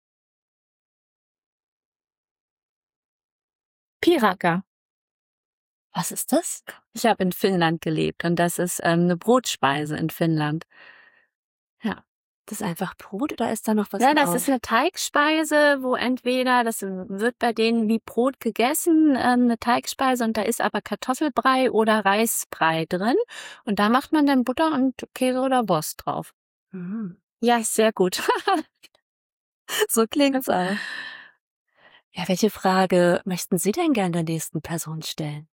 S4: Piraka.
S2: Was ist das?
S4: Ich habe in Finnland gelebt und das ist eine Brotspeise in Finnland. Ja.
S2: Das ist einfach Brot oder ist da noch was
S4: Ja, das
S2: drauf?
S4: ist eine Teigspeise, wo entweder, das wird bei denen wie Brot gegessen, eine Teigspeise und da ist aber Kartoffelbrei oder Reisbrei drin und da macht man dann Butter und Käse oder Wurst drauf.
S2: Mhm.
S4: Ja, ist sehr gut.
S2: So klingt's auch. Ja, welche Frage möchten Sie denn gerne der nächsten Person stellen?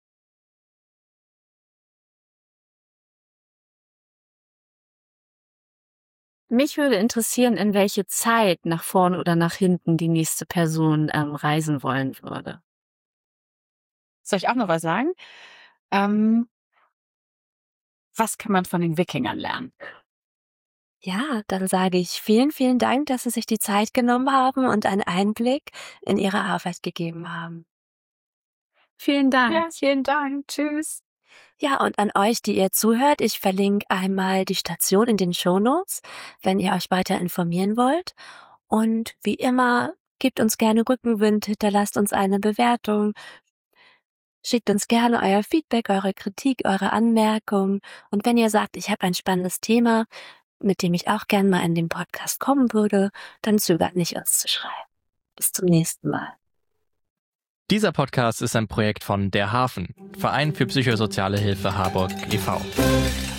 S4: Mich würde interessieren, in welche Zeit, nach vorne oder nach hinten, die nächste Person reisen wollen würde.
S3: Soll ich auch noch was sagen? was kann man von den Wikingern lernen?
S2: Ja, dann sage ich vielen, vielen Dank, dass Sie sich die Zeit genommen haben und einen Einblick in Ihre Arbeit gegeben haben.
S3: Vielen Dank. Ja, vielen Dank. Tschüss.
S2: Ja, und an euch, die ihr zuhört, ich verlinke einmal die Station in den Shownotes, wenn ihr euch weiter informieren wollt. Und wie immer, gebt uns gerne Rückenwind, hinterlasst uns eine Bewertung, schickt uns gerne euer Feedback, eure Kritik, eure Anmerkungen. Und wenn ihr sagt, ich habe ein spannendes Thema, mit dem ich auch gerne mal in den Podcast kommen würde, dann zögert nicht, uns zu schreiben. Bis zum nächsten Mal.
S1: Dieser Podcast ist ein Projekt von Der Hafen, Verein für psychosoziale Hilfe Harburg e.V.